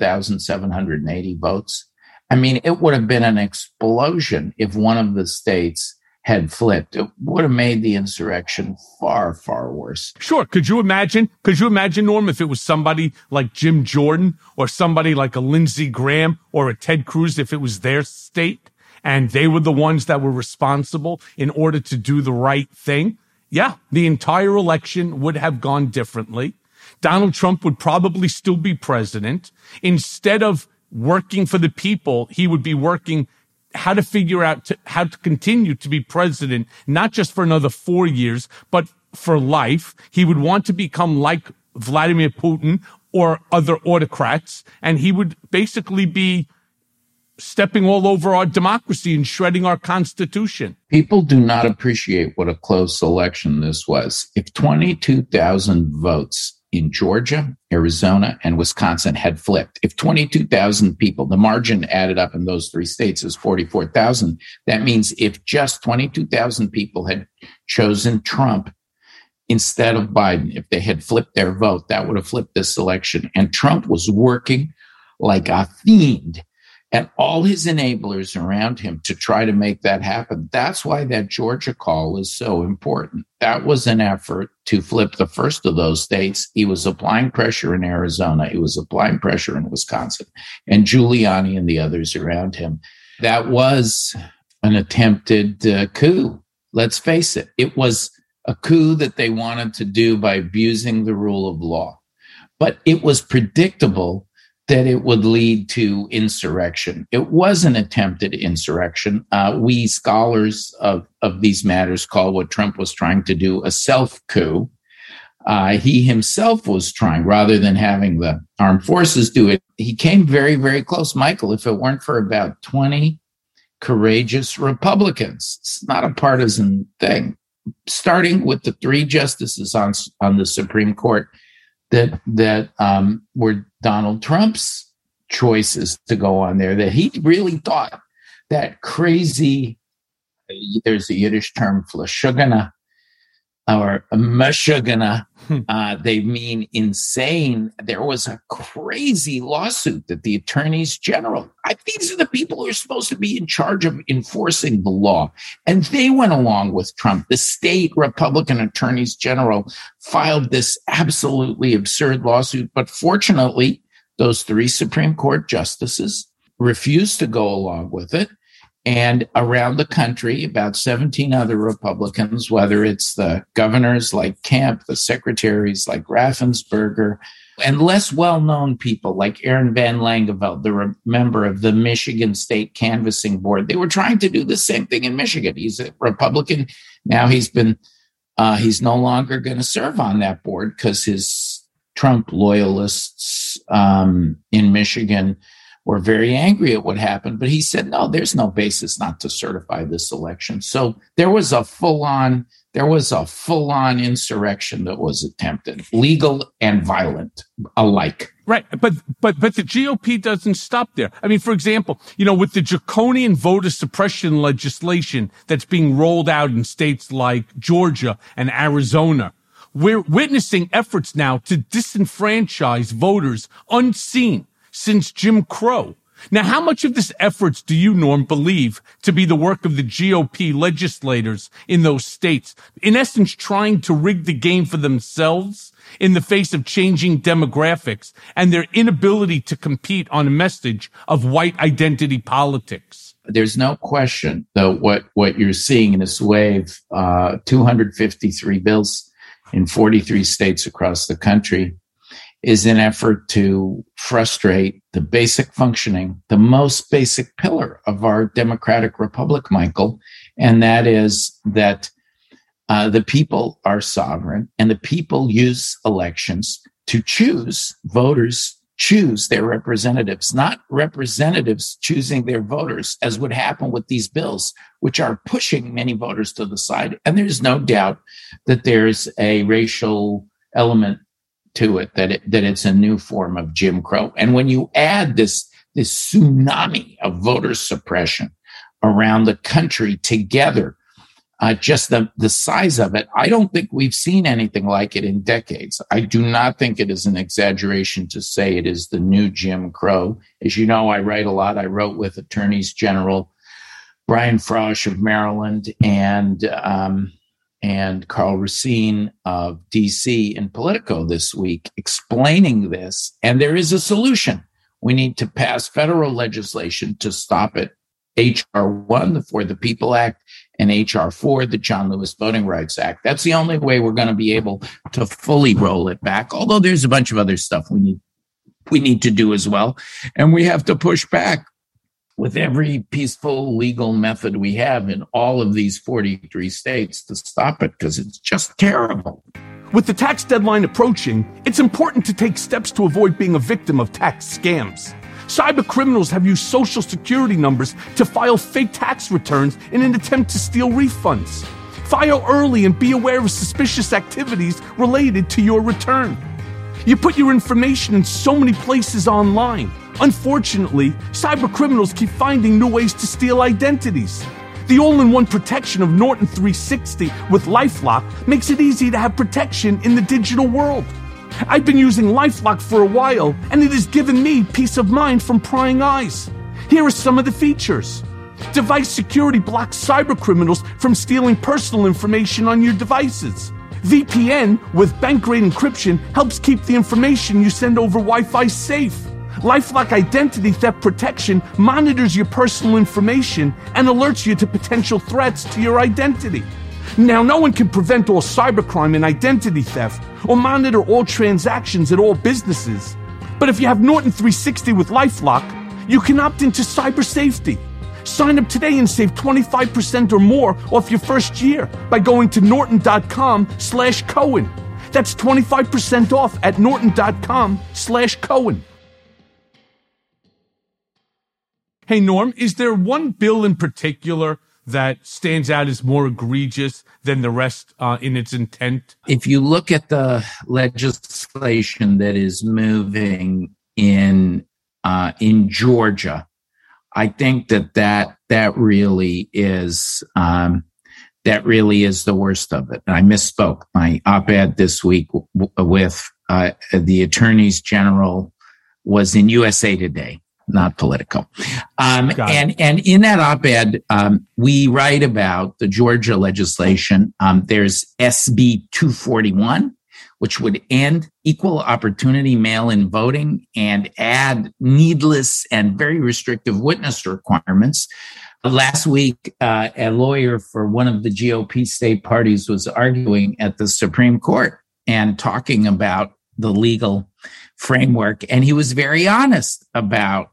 11,780 votes? I mean, it would have been an explosion if one of the states had flipped. It would have made the insurrection far, far worse. Sure. Could you imagine, Norm, if it was somebody like Jim Jordan or somebody like a Lindsey Graham or a Ted Cruz, if it was their state and they were the ones that were responsible in order to do the right thing? Yeah, the entire election would have gone differently. Donald Trump would probably still be president. Instead of working for the people, he would be working how to figure out how to continue to be president, not just for another 4 years, but for life. He would want to become like Vladimir Putin or other autocrats, and he would basically be stepping all over our democracy and shredding our Constitution. People do not appreciate what a close election this was. If 22,000 votes in Georgia, Arizona, and Wisconsin had flipped, if 22,000 people, the margin added up in those three states is 44,000, that means if just 22,000 people had chosen Trump instead of Biden, if they had flipped their vote, that would have flipped this election. And Trump was working like a fiend and all his enablers around him to try to make that happen. That's why that Georgia call is so important. That was an effort to flip the first of those states. He was applying pressure in Arizona. He was applying pressure in Wisconsin, and Giuliani and the others around him. That was an attempted coup. Let's face it. It was a coup that they wanted to do by abusing the rule of law. But it was predictable that it would lead to insurrection. It was an attempted insurrection. We scholars of these matters call what Trump was trying to do a self-coup. He himself was trying, rather than having the armed forces do it, he came very, very close. Michael, if it weren't for about 20 courageous Republicans, it's not a partisan thing, starting with the three justices on the Supreme Court that were Donald Trump's choices to go on there, that he really thought that crazy, there's a Yiddish term, flashugana or mashugana, they mean insane. There was a crazy lawsuit that the attorneys general, these are the people who are supposed to be in charge of enforcing the law. And they went along with Trump. The state Republican attorneys general filed this absolutely absurd lawsuit. But fortunately, those three Supreme Court justices refused to go along with it. And around the country, about 17 other Republicans, whether it's the governors like Kemp, the secretaries like Raffensperger, and less well-known people like Aaron Van Langeveld, the member of the Michigan State Canvassing Board, they were trying to do the same thing in Michigan. He's a Republican. Now he's no longer going to serve on that board because his Trump loyalists in Michigan were very angry at what happened, but he said, no, there's no basis not to certify this election. So there was a full-on insurrection that was attempted, legal and violent alike. Right. But the GOP doesn't stop there. I mean, for example, with the draconian voter suppression legislation that's being rolled out in states like Georgia and Arizona, we're witnessing efforts now to disenfranchise voters unseen since Jim Crow. Now, how much of this efforts do you, Norm, believe to be the work of the GOP legislators in those states, in essence trying to rig the game for themselves in the face of changing demographics and their inability to compete on a message of white identity politics? There's no question, though, what you're seeing in this wave, 253 bills in 43 states across the country, is an effort to frustrate the basic functioning, the most basic pillar of our democratic republic, Michael, and that is that the people are sovereign and the people use elections to choose, voters choose their representatives, not representatives choosing their voters, as would happen with these bills, which are pushing many voters to the side. And there's no doubt that there's a racial element to it, that it's a new form of Jim Crow. And when you add this tsunami of voter suppression around the country together, just the size of it, I don't think we've seen anything like it in decades. I do not think it is an exaggeration to say it is the new Jim Crow. As you know, I write a lot. I wrote with Attorneys General Brian Frosch of Maryland and Carl Racine of DC in Politico this week explaining this. And there is a solution. We need to pass federal legislation to stop it. H.R. 1, the For the People Act, and H.R. 4, the John Lewis Voting Rights Act. That's the only way we're going to be able to fully roll it back, although there's a bunch of other stuff we need to do as well. And we have to push back with every peaceful legal method we have in all of these 43 states to stop it, because it's just terrible. With the tax deadline approaching, it's important to take steps to avoid being a victim of tax scams. Cyber criminals have used social security numbers to file fake tax returns in an attempt to steal refunds. File early and be aware of suspicious activities related to your return. You put your information in so many places online. Unfortunately, cyber criminals keep finding new ways to steal identities. The all-in-one protection of Norton 360 with LifeLock makes it easy to have protection in the digital world. I've been using LifeLock for a while, and it has given me peace of mind from prying eyes. Here are some of the features. Device security blocks cyber criminals from stealing personal information on your devices. VPN with bank-grade encryption helps keep the information you send over Wi-Fi safe. LifeLock Identity Theft Protection monitors your personal information and alerts you to potential threats to your identity. Now, no one can prevent all cybercrime and identity theft or monitor all transactions at all businesses. But if you have Norton 360 with LifeLock, you can opt into cyber safety. Sign up today and save 25% or more off your first year by going to norton.com/Cohen. That's 25% off at norton.com/Cohen. Hey, Norm, is there one bill in particular that stands out as more egregious than the rest in its intent? If you look at the legislation that is moving in Georgia, I think that really is the worst of it. And I misspoke. My op-ed this week with the attorneys general was in USA Today, not Politico. And in that op-ed, we write about the Georgia legislation. There's SB 241, which would end equal opportunity mail-in voting and add needless and very restrictive witness requirements. Last week, a lawyer for one of the GOP state parties was arguing at the Supreme Court and talking about the legal framework. And he was very honest about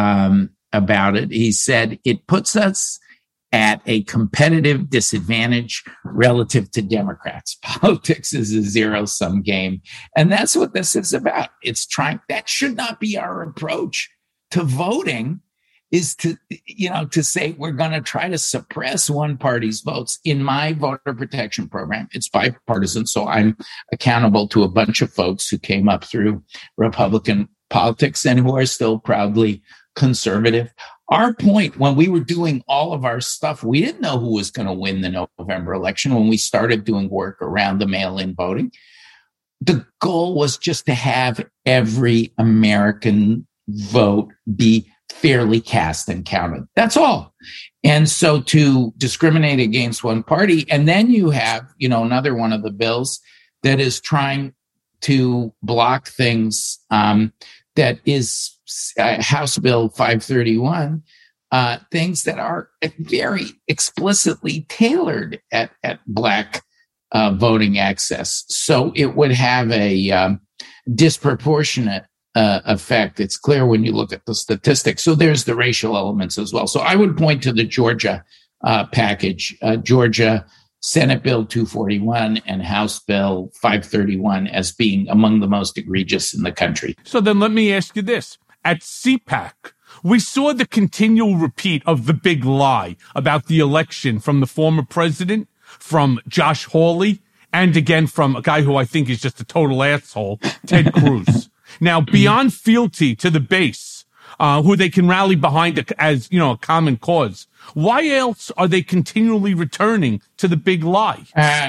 it. He said, it puts us at a competitive disadvantage relative to Democrats. Politics is a zero-sum game. And that's what this is about. That should not be our approach to voting, is to say we're going to try to suppress one party's votes. In my voter protection program, it's bipartisan, so I'm accountable to a bunch of folks who came up through Republican politics and who are still proudly conservative. Our point when we were doing all of our stuff, we didn't know who was going to win the November election when we started doing work around the mail-in voting. The goal was just to have every American vote be fairly cast and counted. That's all. And so to discriminate against one party, and then you have, another one of the bills that is trying to block things that is House Bill 531, things that are very explicitly tailored at Black voting access. So it would have a disproportionate effect. It's clear when you look at the statistics. So there's the racial elements as well. So I would point to the Georgia package, Georgia Senate Bill 241 and House Bill 531 as being among the most egregious in the country. So then let me ask you this. At CPAC, we saw the continual repeat of the big lie about the election from the former president, from Josh Hawley, and again from a guy who I think is just a total asshole, Ted Cruz. Now, beyond fealty to the base, who they can rally behind as, a common cause, why else are they continually returning to the big lie?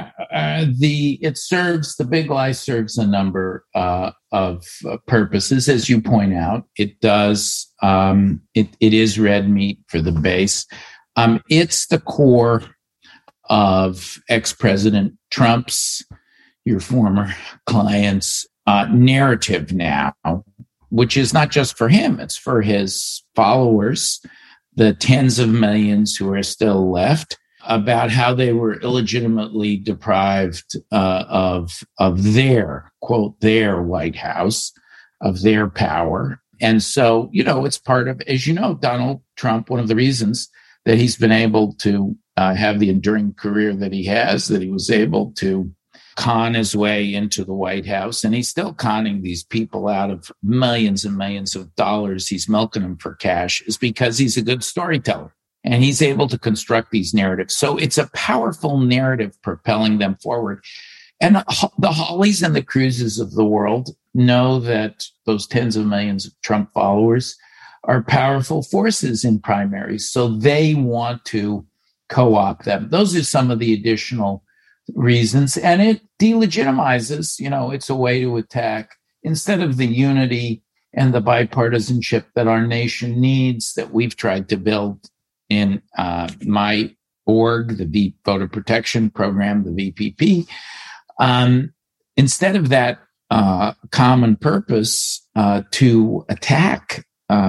The big lie serves a number of purposes, as you point out. It does. It is red meat for the base. It's the core of ex-President Trump's, your former client's, narrative now, which is not just for him, it's for his followers, the tens of millions who are still left, about how they were illegitimately deprived of their, quote, their White House, of their power, And so, it's part of, as you know, Donald Trump, one of the reasons that he's been able to have the enduring career that he has, that he was able to con his way into the White House, and he's still conning these people out of millions and millions of dollars. He's milking them for cash, is because he's a good storyteller, and he's able to construct these narratives. So it's a powerful narrative propelling them forward. And the Hawleys and the Cruzes of the world know that those tens of millions of Trump followers are powerful forces in primaries. So they want to co-opt them. Those are some of the additional reasons. And it delegitimizes, it's a way to attack, instead of the unity and the bipartisanship that our nation needs, that we've tried to build in my org, the Voter Protection Program, the VPP. Instead of that common purpose to attack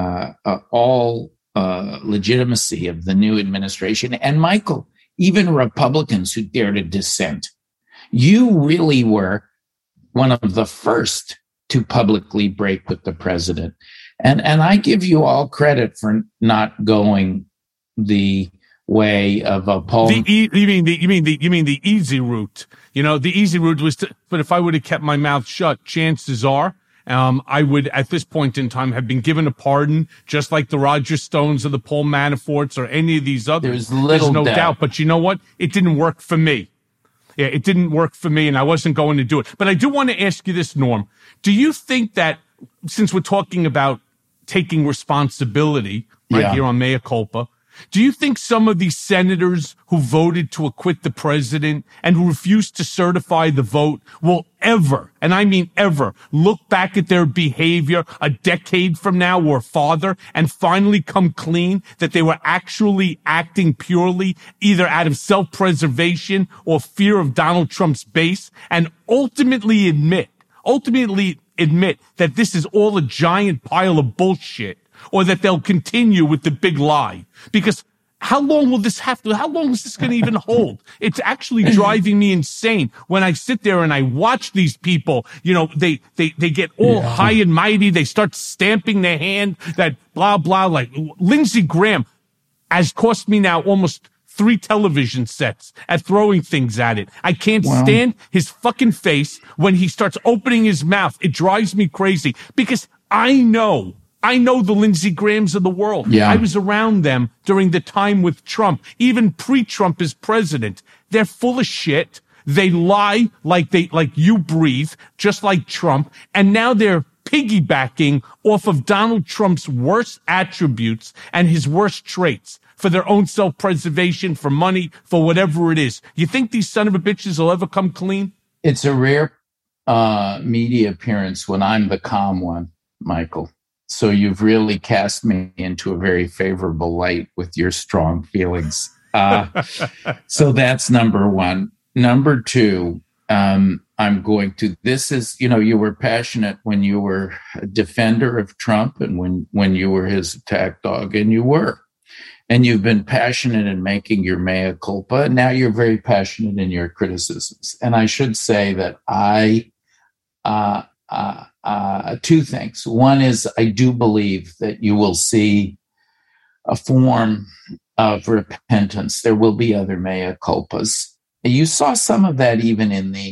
all legitimacy of the new administration, and Michael, even Republicans who dare to dissent. You really were one of the first to publicly break with the president. And I give you all credit for not going the way of a poll. You mean the easy route. The easy route was but if I would have kept my mouth shut, chances are I would, at this point in time, have been given a pardon, just like the Roger Stones or the Paul Manaforts or any of these others. There's no doubt. But you know what? It didn't work for me. Yeah, it didn't work for me, and I wasn't going to do it. But I do want to ask you this, Norm. Do you think that, since we're talking about taking responsibility here on Mea Culpa, do you think some of these senators who voted to acquit the president and who refused to certify the vote will ever, and I mean ever, look back at their behavior a decade from now or farther and finally come clean that they were actually acting purely either out of self-preservation or fear of Donald Trump's base, and ultimately admit that this is all a giant pile of bullshit? Or that they'll continue with the big lie? Because how long is this going to even hold? It's actually driving me insane when I sit there and I watch these people, they get all high and mighty. They start stamping their hand, that blah, blah, like Lindsey Graham has cost me now almost 3 television sets at throwing things at it. I can't stand his fucking face when he starts opening his mouth. It drives me crazy because I know the Lindsey Grahams of the world. Yeah. I was around them during the time with Trump, even pre-Trump as president. They're full of shit. They lie like you breathe, just like Trump. And now they're piggybacking off of Donald Trump's worst attributes and his worst traits for their own self-preservation, for money, for whatever it is. You think these son of a bitches will ever come clean? It's a rare media appearance when I'm the calm one, Michael. So you've really cast me into a very favorable light with your strong feelings. So that's number one. Number two, you were passionate when you were a defender of Trump and when you were his attack dog, and you were. And you've been passionate in making your mea culpa. And now you're very passionate in your criticisms. And I should say that two things. One is I do believe that you will see a form of repentance. There will be other mea culpas. You saw some of that even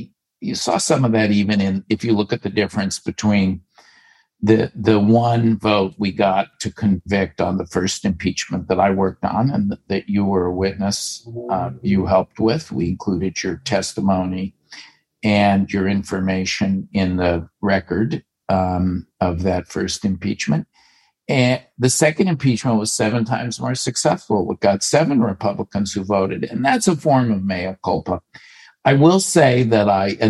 if you look at the difference between the one vote we got to convict on the first impeachment that I worked on and that you were a witness, you helped with. We included your testimony and your information in the record of that first impeachment. And the second impeachment was 7 times more successful. It got 7 Republicans who voted, and that's a form of mea culpa. I will say that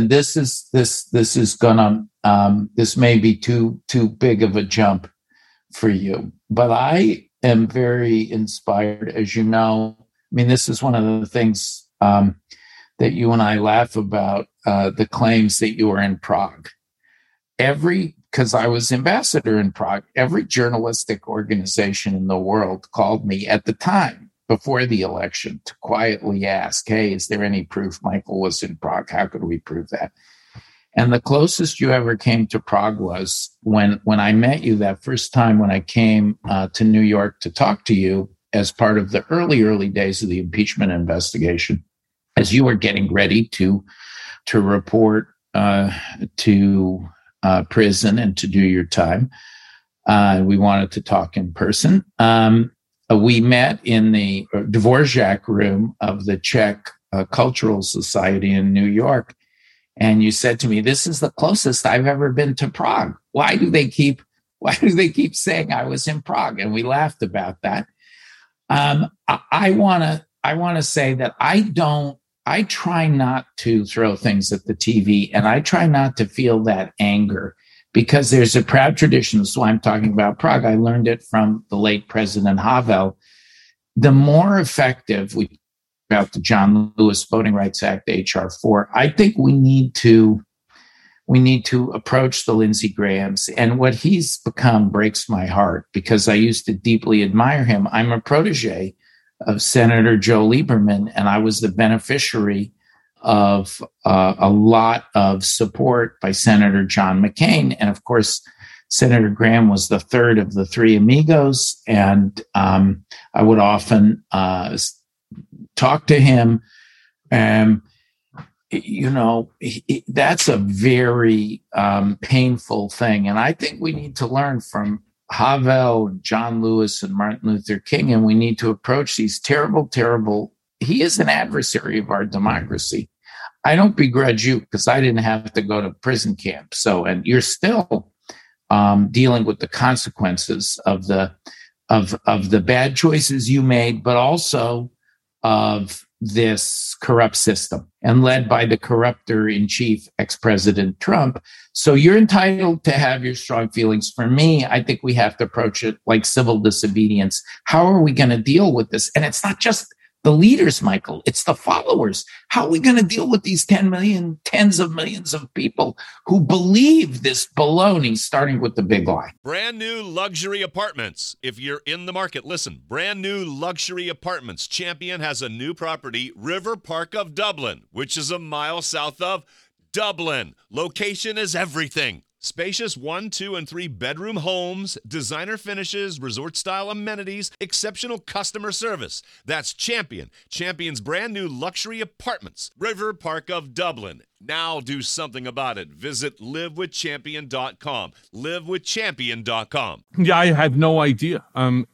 this may be too big of a jump for you, but I am very inspired, as you know. I mean, this is one of the things that you and I laugh about, the claims that you were in Prague. Because I was ambassador in Prague, every journalistic organization in the world called me at the time, before the election, to quietly ask, hey, is there any proof Michael was in Prague? How could we prove that? And the closest you ever came to Prague was when I met you that first time when I came to New York to talk to you as part of the early days of the impeachment investigation, as you were getting ready to report to prison and to do your time. We wanted to talk in person. We met in the Dvorak room of the Czech Cultural Society in New York. And you said to me, "This is the closest I've ever been to Prague. Why do they keep saying I was in Prague?" And we laughed about that. I want to say that I try not to throw things at the TV, and I try not to feel that anger, because there's a proud tradition. That's why I'm talking about Prague. I learned it from the late President Havel. The more effective we about the John Lewis Voting Rights Act, H.R. 4, I think we need to approach the Lindsey Grahams. And what he's become breaks my heart, because I used to deeply admire him. I'm a protege of Senator Joe Lieberman, and I was the beneficiary of a lot of support by Senator John McCain. And of course, Senator Graham was the third of the three amigos. And I would often talk to him. That's a very painful thing. And I think we need to learn from Havel and John Lewis and Martin Luther King, and we need to approach these terrible, he is an adversary of our democracy. I don't begrudge you, because I didn't have to go to prison camp. So, and you're still dealing with the consequences of the bad choices you made, but also of this corrupt system, and led by the corruptor-in-chief, ex-President Trump. So you're entitled to have your strong feelings. For me, I think we have to approach it like civil disobedience. How are we going to deal with this? And it's not just the leaders, Michael, it's the followers. How are we going to deal with these tens of millions of people who believe this baloney, starting with the big lie? Brand new luxury apartments. If you're in the market, listen, brand new luxury apartments. Champion has a new property, River Park of Dublin, which is a mile south of Dublin. Location is everything. Spacious 1, 2, and 3 bedroom homes, designer finishes, resort-style amenities, exceptional customer service. That's Champion. Champion's brand new luxury apartments, River Park of Dublin. Now do something about it. Visit livewithchampion.com. Livewithchampion.com. Yeah, I have no idea.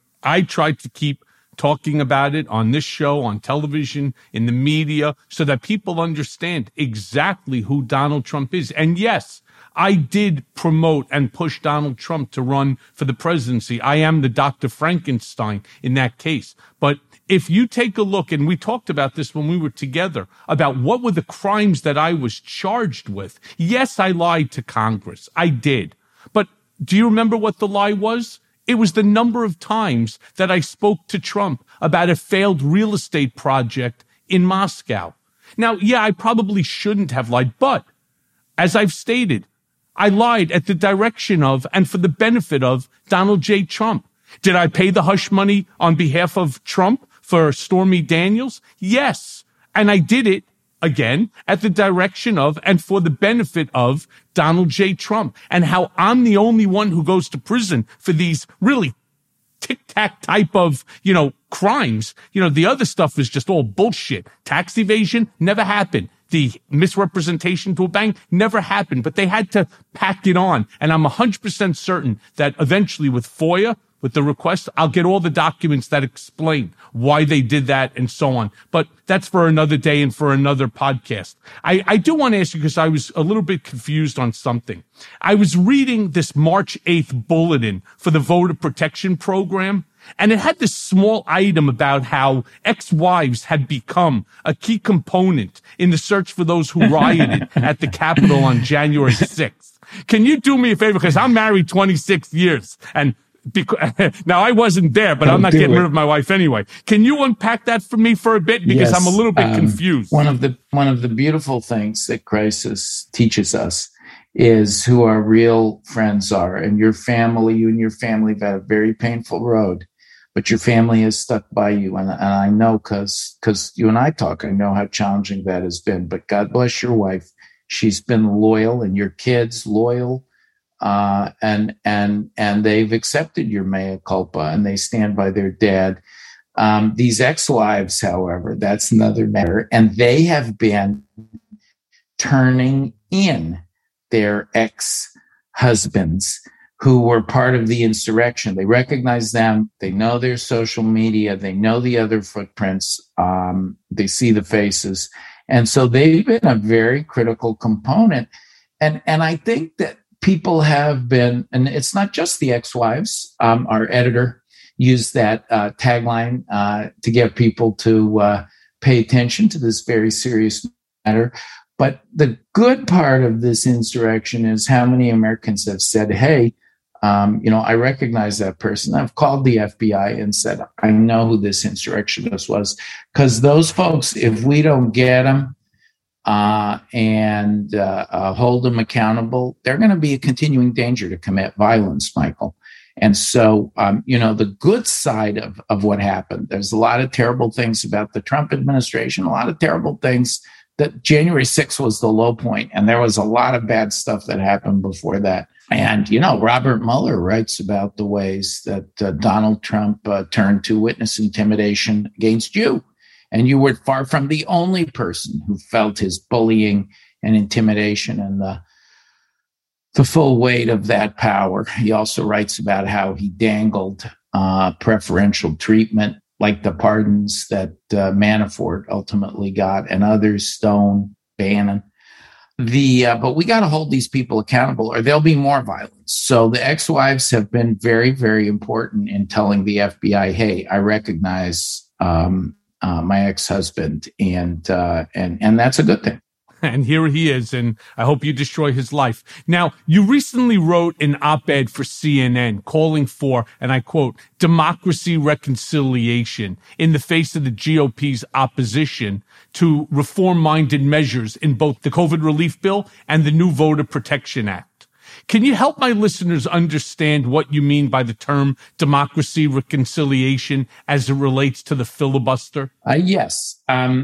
I tried to keep talking about it on this show, on television, in the media, so that people understand exactly who Donald Trump is. And yes, I did promote and push Donald Trump to run for the presidency. I am the Dr. Frankenstein in that case. But if you take a look, and we talked about this when we were together, about what were the crimes that I was charged with. Yes, I lied to Congress. I did. But do you remember what the lie was? It was the number of times that I spoke to Trump about a failed real estate project in Moscow. Now, yeah, I probably shouldn't have lied, but as I've stated, I lied at the direction of and for the benefit of Donald J. Trump. Did I pay the hush money on behalf of Trump for Stormy Daniels? Yes. And I did it, again, at the direction of and for the benefit of Donald J. Trump. And how I'm the only one who goes to prison for these really tic-tac type of, crimes. The other stuff is just all bullshit. Tax evasion never happened. The misrepresentation to a bank never happened, but they had to pack it on. And I'm 100% certain that eventually with FOIA, with the request, I'll get all the documents that explain why they did that and so on. But that's for another day and for another podcast. I do want to ask you, because I was a little bit confused on something. I was reading this March 8th bulletin for the voter protection program, and it had this small item about how ex-wives had become a key component in the search for those who rioted at the Capitol on January 6th. Can you do me a favor? Because I'm married 26 years, and now I wasn't there, but I'm not getting rid of my wife anyway. Can you unpack that for me for a bit? Because I'm a little bit confused. One of the beautiful things that crisis teaches us is who our real friends are. And you and your family have had a very painful road, but your family has stuck by you. And I know, because you and I talk, I know how challenging that has been. But God bless your wife She's been loyal, and your kids loyal, and they've accepted your mea culpa, and they stand by their dad. These ex-wives, however, that's another matter, and they have been turning in their ex-husbands who were part of the insurrection. They recognize them. They know their social media. They know the other footprints. They see the faces. And so they've been a very critical component. And I think that people have been, and it's not just the ex-wives. Our editor used that tagline to get people to pay attention to this very serious matter. But the good part of this insurrection is how many Americans have said, hey, I recognize that person. I've called the FBI and said, I know who this insurrectionist was. Because those folks, if we don't get them and hold them accountable, they're going to be a continuing danger to commit violence, Michael. And so, the good side of what happened, there's a lot of terrible things about the Trump administration, a lot of terrible things. That January 6th was the low point, and there was a lot of bad stuff that happened before that. And, Robert Mueller writes about the ways that Donald Trump turned to witness intimidation against you. And you were far from the only person who felt his bullying and intimidation and the full weight of that power. He also writes about how he dangled preferential treatment, like the pardons that Manafort ultimately got, and others, Stone, Bannon. But we got to hold these people accountable, or there'll be more violence. So the ex-wives have been very, very important in telling the FBI, "Hey, I recognize my ex-husband," and that's a good thing. And here he is, and I hope you destroy his life. Now, you recently wrote an op-ed for CNN calling for, and I quote, democracy reconciliation in the face of the GOP's opposition to reform-minded measures in both the COVID relief bill and the new Voter Protection Act. Can you help my listeners understand what you mean by the term democracy reconciliation as it relates to the filibuster? Yes.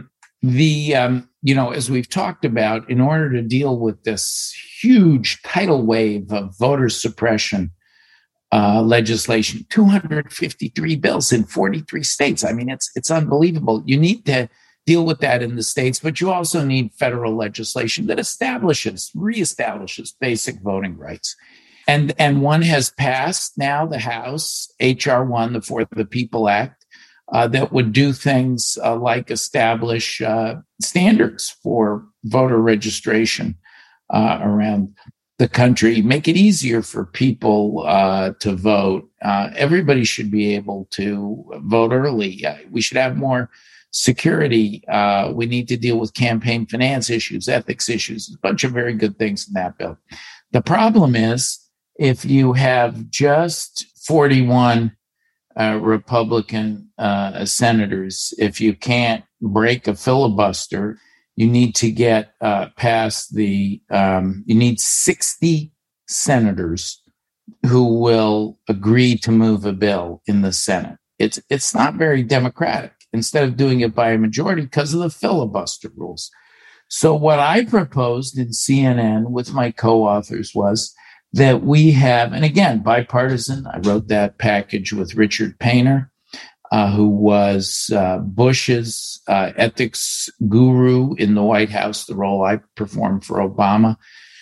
As we've talked about, in order to deal with this huge tidal wave of voter suppression legislation, 253 bills in 43 states. I mean, it's unbelievable. You need to deal with that in the states, but you also need federal legislation that reestablishes basic voting rights. And one has passed now, the House, H.R. 1, the For the People Act, that would do things like establish standards for voter registration around the country, make it easier for people to vote. Everybody should be able to vote early. We should have more security. We need to deal with campaign finance issues, ethics issues, a bunch of very good things in that bill. The problem is if you have just 41 Republican senators, if you can't break a filibuster, you need to get past you need 60 senators who will agree to move a bill in the Senate. It's not very democratic, instead of doing it by a majority because of the filibuster rules. So what I proposed in CNN with my co-authors was that we have, and again, bipartisan. I wrote that package with Richard Painter, who was Bush's ethics guru in the White House, the role I performed for Obama,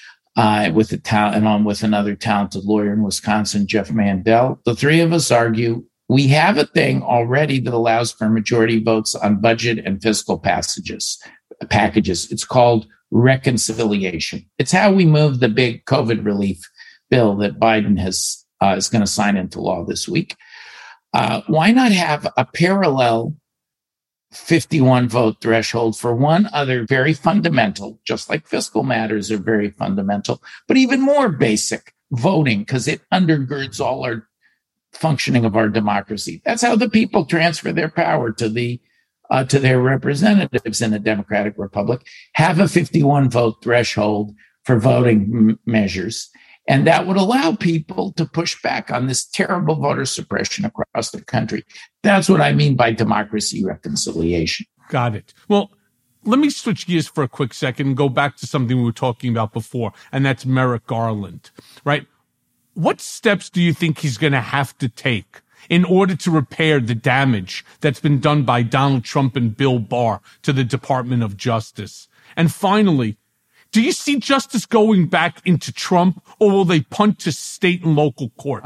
with another talented lawyer in Wisconsin, Jeff Mandel. The three of us argue we have a thing already that allows for majority votes on budget and fiscal packages. It's called reconciliation. It's how we move the big COVID relief bill that Biden is going to sign into law this week. Why not have a parallel 51 vote threshold for one other very fundamental, just like fiscal matters are very fundamental, but even more basic, voting, because it undergirds all our functioning of our democracy. That's how the people transfer their power to their representatives in a democratic republic. Have a 51 vote threshold for voting measures. And that would allow people to push back on this terrible voter suppression across the country. That's what I mean by democracy reconciliation. Got it. Well, let me switch gears for a quick second and go back to something we were talking about before, and that's Merrick Garland, right? What steps do you think he's going to have to take in order to repair the damage that's been done by Donald Trump and Bill Barr to the Department of Justice? And finally, do you see justice going back into Trump, or will they punt to state and local courts?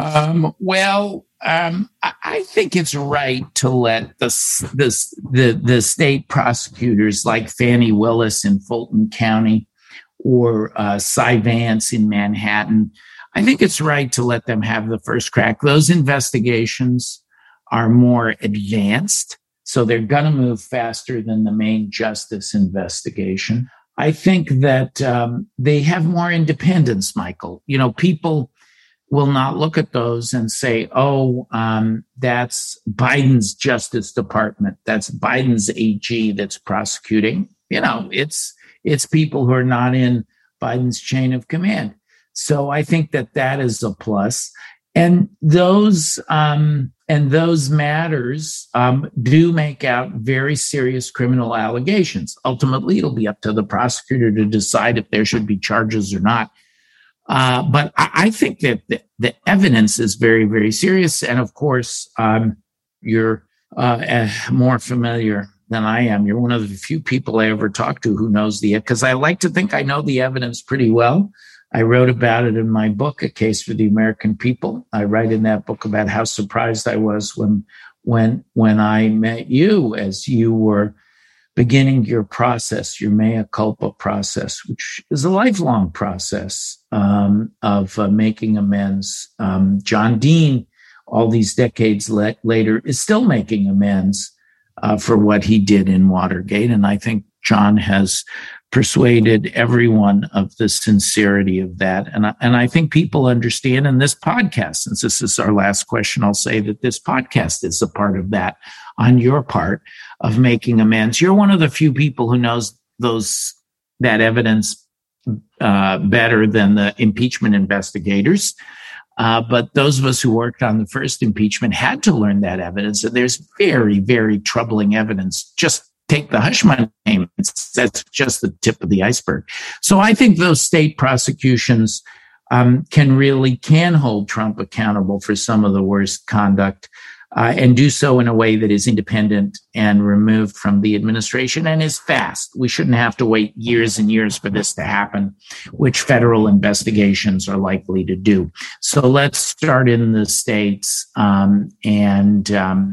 I think it's right to let the state prosecutors like Fannie Willis in Fulton County or Cy Vance in Manhattan, I think it's right to let them have the first crack. Those investigations are more advanced, so they're going to move faster than the main justice investigation. I think that they have more independence, Michael. You know, people will not look at those and say, that's Biden's Justice Department. That's Biden's AG that's prosecuting. You know, it's people who are not in Biden's chain of command. So I think that is a plus. And those matters do make out very serious criminal allegations. Ultimately, it'll be up to the prosecutor to decide if there should be charges or not. But I think that the evidence is very, very serious. And of course, you're more familiar than I am. You're one of the few people I ever talk to who knows because I like to think I know the evidence pretty well. I wrote about it in my book, A Case for the American People. I write in that book about how surprised I was when I met you as you were beginning your process, your mea culpa process, which is a lifelong process of making amends. John Dean, all these decades later, is still making amends for what he did in Watergate. And I think John has persuaded everyone of the sincerity of that. And I think people understand in this podcast, since this is our last question, I'll say that this podcast is a part of that on your part of making amends. You're one of the few people who knows that evidence better than the impeachment investigators. But those of us who worked on the first impeachment had to learn that evidence. And there's very, very troubling evidence. Just take the hush money payments. That's just the tip of the iceberg. So I think those state prosecutions can hold Trump accountable for some of the worst conduct and do so in a way that is independent and removed from the administration and is fast. We shouldn't have to wait years and years for this to happen, which federal investigations are likely to do. So let's start in the states. And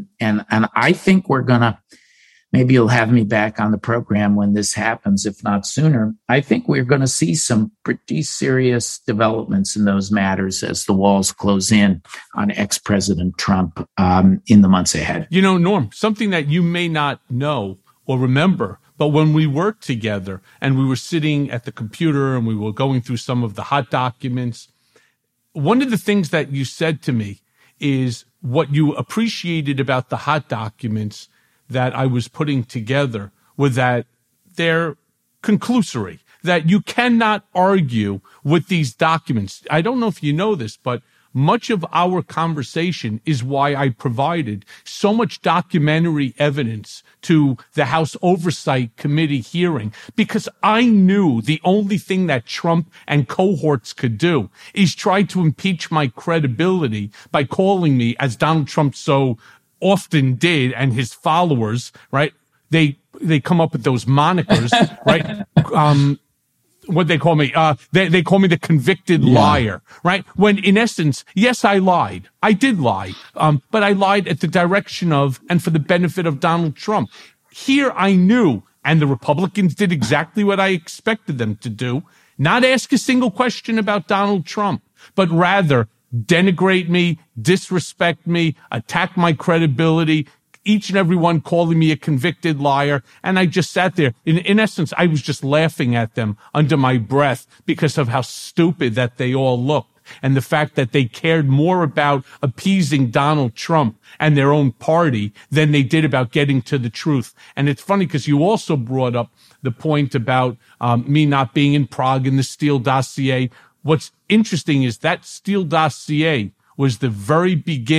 I think we're going to, maybe you'll have me back on the program when this happens, if not sooner. I think we're going to see some pretty serious developments in those matters as the walls close in on ex-President Trump in the months ahead. You know, Norm, something that you may not know or remember, but when we worked together and we were sitting at the computer and we were going through some of the hot documents, one of the things that you said to me is what you appreciated about the hot documents that I was putting together were that they're conclusory, that you cannot argue with these documents. I don't know if you know this, but much of our conversation is why I provided so much documentary evidence to the House Oversight Committee hearing, because I knew the only thing that Trump and cohorts could do is try to impeach my credibility by calling me, as Donald Trump so often did, and his followers, right? They come up with those monikers, right? What they call me? They call me the convicted liar, right? When in essence, yes, I lied. I did lie. But I lied at the direction of and for the benefit of Donald Trump. Here I knew, and the Republicans did exactly what I expected them to do, not ask a single question about Donald Trump, but rather denigrate me, disrespect me, attack my credibility, each and every one calling me a convicted liar. And I just sat there. In essence, I was just laughing at them under my breath because of how stupid that they all looked. And the fact that they cared more about appeasing Donald Trump and their own party than they did about getting to the truth. And it's funny because you also brought up the point about me not being in Prague in the Steele dossier. What's interesting is that Steele dossier was the very beginning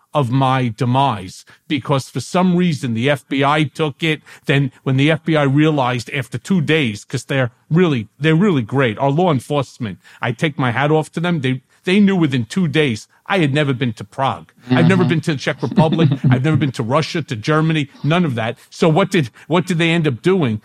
of my demise, because for some reason the FBI took it. Then when the FBI realized after 2 days, because they're really great, our law enforcement, I take my hat off to them. They knew within 2 days I had never been to Prague. I've never been to the Czech Republic. I've never been to Russia, to Germany, none of that. So what did they end up doing?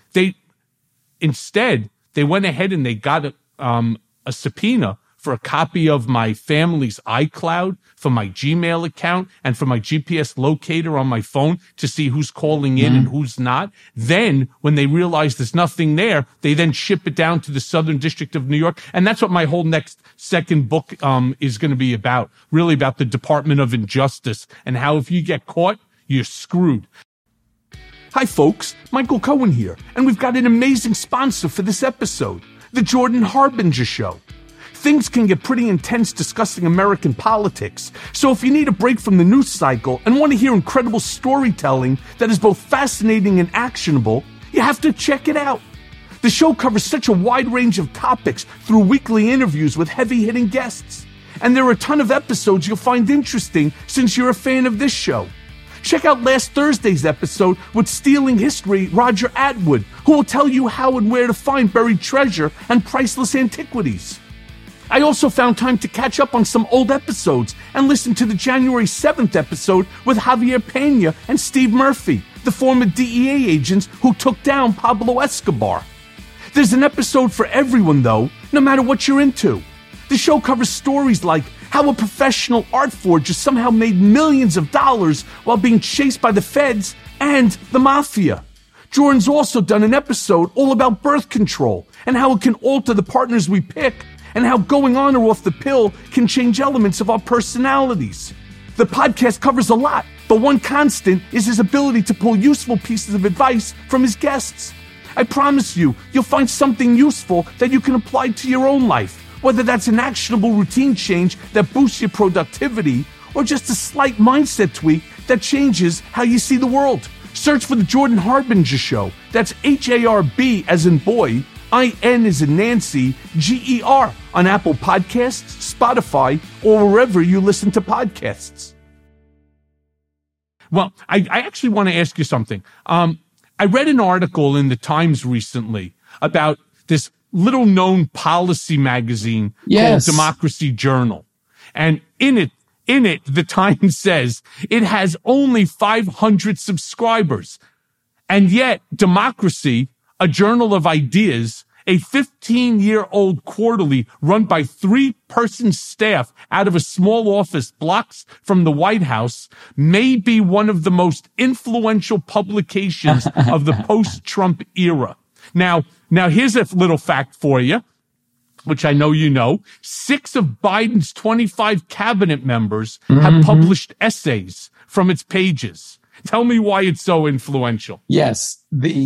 Instead, they went ahead and they got a subpoena for a copy of my family's iCloud, for my Gmail account, and for my GPS locator on my phone to see who's calling in and who's not. Then, when they realize there's nothing there, they then ship it down to the Southern District of New York. And that's what my whole second book is going to be about, really about the Department of Injustice and how if you get caught, you're screwed. Hi, folks. Michael Cohen here, and we've got an amazing sponsor for this episode, The Jordan Harbinger Show. Things can get pretty intense discussing American politics, so if you need a break from the news cycle and want to hear incredible storytelling that is both fascinating and actionable, you have to check it out. The show covers such a wide range of topics through weekly interviews with heavy-hitting guests. And there are a ton of episodes you'll find interesting since you're a fan of this show. Check out last Thursday's episode with Stealing History Roger Atwood, who will tell you how and where to find buried treasure and priceless antiquities. I also found time to catch up on some old episodes and listen to the January 7th episode with Javier Pena and Steve Murphy, the former DEA agents who took down Pablo Escobar. There's an episode for everyone, though, no matter what you're into. The show covers stories like how a professional art forger somehow made millions of dollars while being chased by the feds and the mafia. Jordan's also done an episode all about birth control and how it can alter the partners we pick, and how going on or off the pill can change elements of our personalities. The podcast covers a lot, but one constant is his ability to pull useful pieces of advice from his guests. I promise you'll find something useful that you can apply to your own life, whether that's an actionable routine change that boosts your productivity or just a slight mindset tweak that changes how you see the world. Search for The Jordan Harbinger Show. That's HARB as in boy, IN as in Nancy, GER on Apple Podcasts, Spotify, or wherever you listen to podcasts. Well, I actually want to ask you something. I read an article in the Times recently about this little-known policy magazine called Democracy Journal. And in it, the Times says it has only 500 subscribers. And yet, Democracy, a journal of ideas, a 15-year-old quarterly run by 3-person staff out of a small office blocks from the White House, may be one of the most influential publications of the post-Trump era. Now here's a little fact for you, which I know you know. 6 of Biden's 25 cabinet members have published essays from its pages. Tell me why it's so influential. Yes,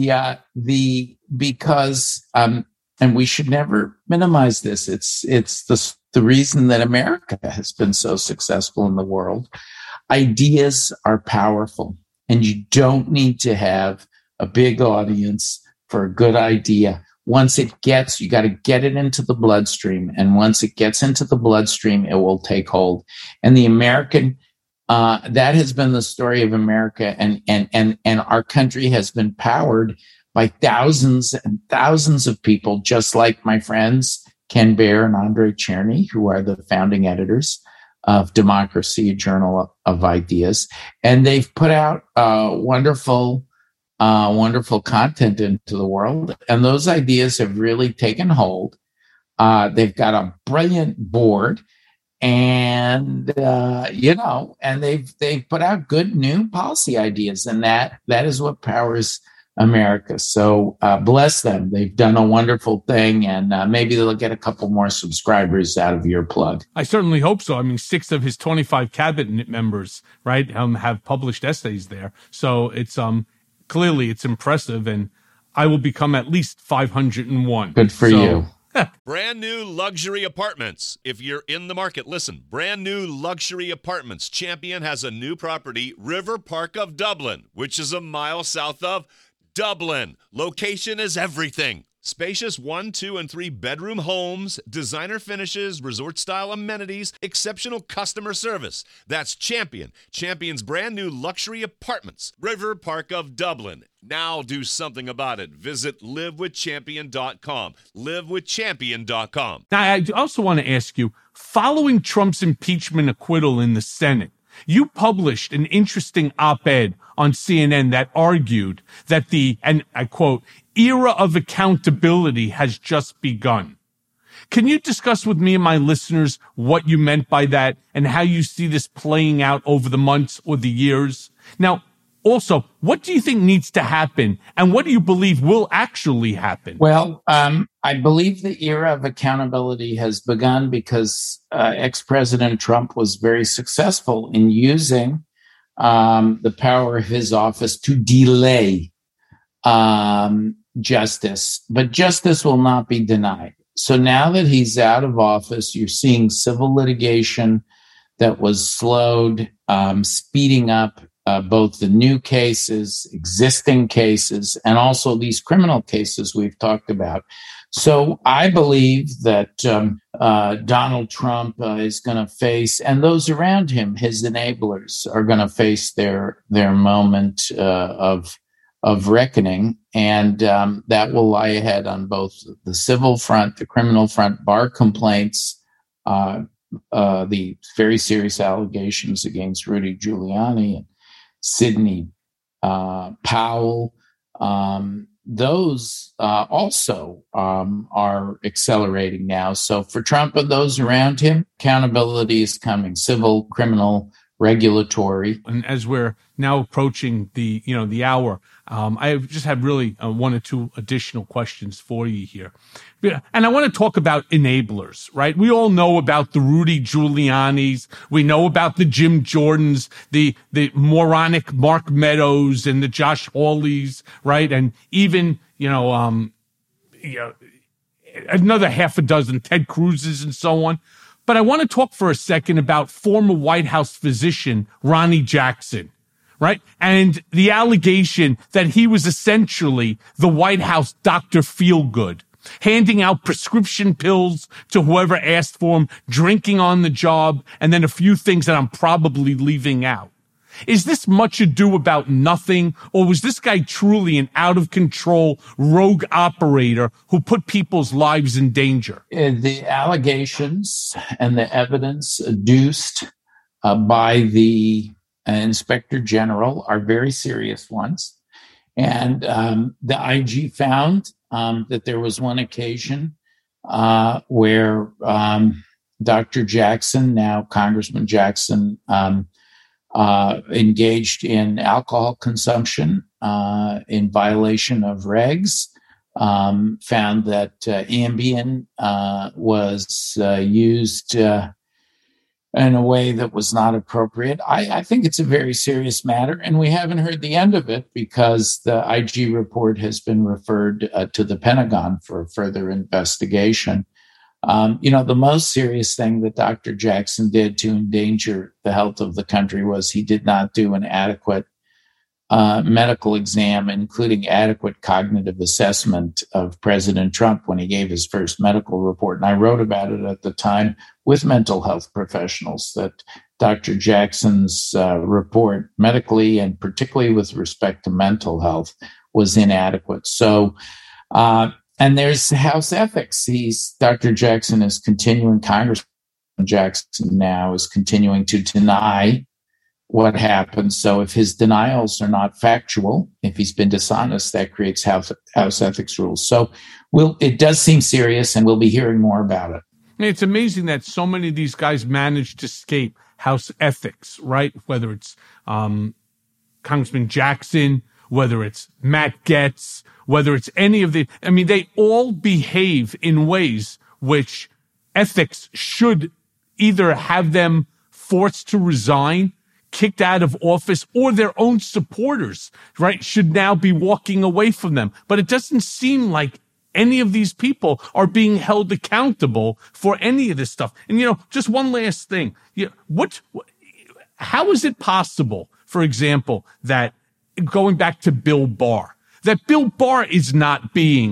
because and we should never minimize this. It's the reason that America has been so successful in the world. Ideas are powerful, and you don't need to have a big audience for a good idea. Once you got to get it into the bloodstream, and once it gets into the bloodstream, it will take hold. And the American that has been the story of America, and our country has been powered by thousands and thousands of people, just like my friends Ken Baer and Andre Cherny, who are the founding editors of Democracy, a journal of ideas. And they've put out wonderful content into the world. And those ideas have really taken hold. They've got a brilliant board. And and they've put out good new policy ideas, and that is what powers America. So bless them. They've done a wonderful thing, and maybe they'll get a couple more subscribers out of your plug. I certainly hope so. I mean, 6 of his 25 cabinet members, right, have published essays there. So it's clearly it's impressive, and I will become at least 501. Good for you. Brand new luxury apartments. If you're in the market, listen. Brand new luxury apartments. Champion has a new property, River Park of Dublin, which is a mile south of Dublin. Location is everything. Spacious 1, 2, and 3 bedroom homes, designer finishes, resort-style amenities, exceptional customer service. That's Champion. Champion's brand new luxury apartments. River Park of Dublin. Now do something about it. Visit livewithchampion.com. livewithchampion.com. Now, I also want to ask you, following Trump's impeachment acquittal in the Senate, you published an interesting op-ed on CNN that argued that the, and I quote, era of accountability has just begun. Can you discuss with me and my listeners what you meant by that and how you see this playing out over the months or the years? Now, also, what do you think needs to happen and what do you believe will actually happen? Well, I believe the era of accountability has begun because ex-President Trump was very successful in using the power of his office to delay justice. But justice will not be denied. So now that he's out of office, you're seeing civil litigation that was slowed, speeding up both the new cases, existing cases, and also these criminal cases we've talked about. So I believe that Donald Trump is going to face, and those around him, his enablers, are going to face their moment of reckoning, and that will lie ahead on both the civil front, the criminal front, bar complaints, the very serious allegations against Rudy Giuliani and Sidney Powell. Those also are accelerating now. So for Trump and those around him, accountability is coming, civil, criminal, regulatory. And as we're now approaching the hour, I just have really one or two additional questions for you here. And I want to talk about enablers, right? We all know about the Rudy Giulianis. We know about the Jim Jordans, the moronic Mark Meadows and the Josh Hawleys, right? And even, another half a dozen Ted Cruzes and so on. But I want to talk for a second about former White House physician Ronny Jackson, right? And the allegation that he was essentially the White House Dr. Feelgood, handing out prescription pills to whoever asked for them, drinking on the job, and then a few things that I'm probably leaving out. Is this much ado about nothing, or was this guy truly an out-of-control rogue operator who put people's lives in danger? The allegations and the evidence adduced by the Inspector General are very serious ones. And the IG found that there was one occasion where Dr. Jackson, now Congressman Jackson, engaged in alcohol consumption in violation of regs, found that Ambien was used in a way that was not appropriate. I think it's a very serious matter, and we haven't heard the end of it because the IG report has been referred to the Pentagon for further investigation. The most serious thing that Dr. Jackson did to endanger the health of the country was he did not do an adequate medical exam, including adequate cognitive assessment of President Trump when he gave his first medical report. And I wrote about it at the time with mental health professionals, that Dr. Jackson's report medically and particularly with respect to mental health was inadequate. So, and there's House ethics. Dr. Jackson is continuing, Congressman Jackson now is continuing to deny what happened. So if his denials are not factual, if he's been dishonest, that creates House ethics rules. So it does seem serious, and we'll be hearing more about it. It's amazing that so many of these guys managed to escape House ethics, right? Whether it's Congressman Jackson, whether it's Matt Gaetz, whether it's any of they all behave in ways which ethics should either have them forced to resign, kicked out of office, or their own supporters, right, should now be walking away from them. But it doesn't seem like any of these people are being held accountable for any of this stuff. And, just one last thing. How is it possible, for example, that going back to Bill Barr, that Bill Barr is not being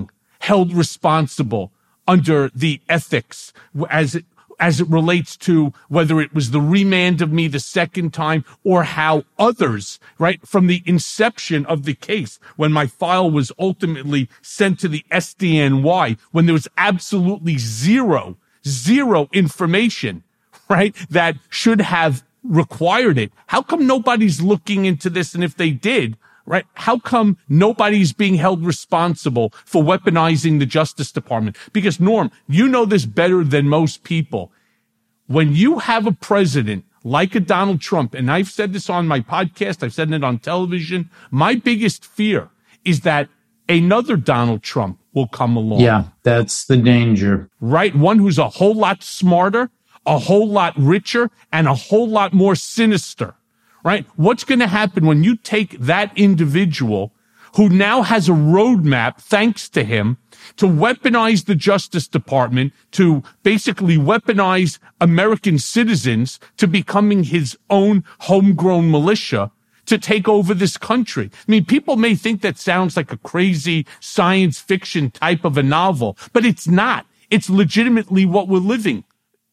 held responsible under the ethics as it relates to whether it was the remand of me the second time or how others, right, from the inception of the case, when my file was ultimately sent to the SDNY, when there was absolutely zero information, right, that should have required it. How come nobody's looking into this? And if they did, right, how come nobody's being held responsible for weaponizing the Justice Department? Because, Norm, you know this better than most people. When you have a president like a Donald Trump, and I've said this on my podcast, I've said it on television, my biggest fear is that another Donald Trump will come along. Yeah, that's the danger. Right? One who's a whole lot smarter, a whole lot richer, and a whole lot more sinister. Right? What's going to happen when you take that individual who now has a roadmap, thanks to him, to weaponize the Justice Department, to basically weaponize American citizens to becoming his own homegrown militia to take over this country? I mean, people may think that sounds like a crazy science fiction type of a novel, but it's not. It's legitimately what we're living.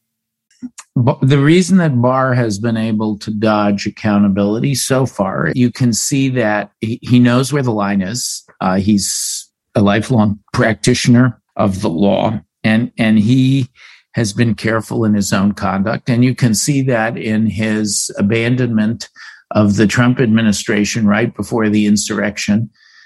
The reason that Barr has been able to dodge accountability so far, you can see that he knows where the line is. He's a lifelong practitioner of the law, and he has been careful in his own conduct. And you can see that in his abandonment of the Trump administration right before the insurrection,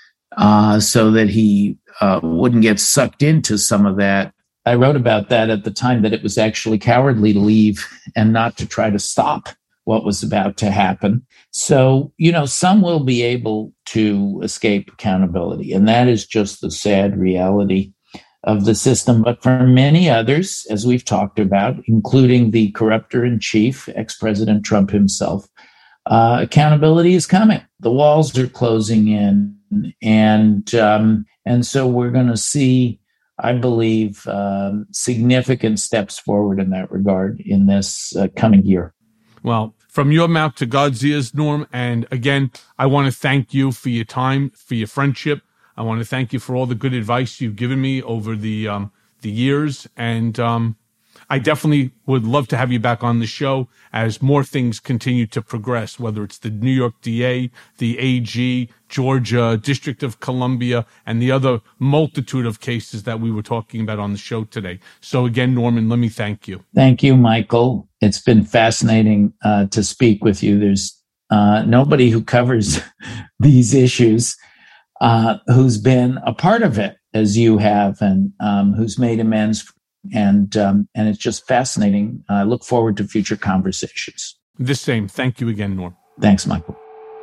so that he wouldn't get sucked into some of that. I wrote about that at the time, that it was actually cowardly to leave and not to try to stop what was about to happen. So, some will be able to escape accountability, and that is just the sad reality of the system. But for many others, as we've talked about, including the corruptor-in-chief, ex-President Trump himself, accountability is coming. The walls are closing in, and so we're going to see, I believe, significant steps forward in that regard in this coming year. Well, from your mouth to God's ears, Norm. And again, I want to thank you for your time, for your friendship. I want to thank you for all the good advice you've given me over the years. And I definitely would love to have you back on the show as more things continue to progress, whether it's the New York DA, the AG, Georgia, District of Columbia, and the other multitude of cases that we were talking about on the show today. So again, Norman, let me thank you. Thank you, Michael. It's been fascinating to speak with you. There's nobody who covers these issues who's been a part of it as you have, and who's made amends. And it's just fascinating. I look forward to future conversations. The same. Thank you again, Norm. Thanks, Michael.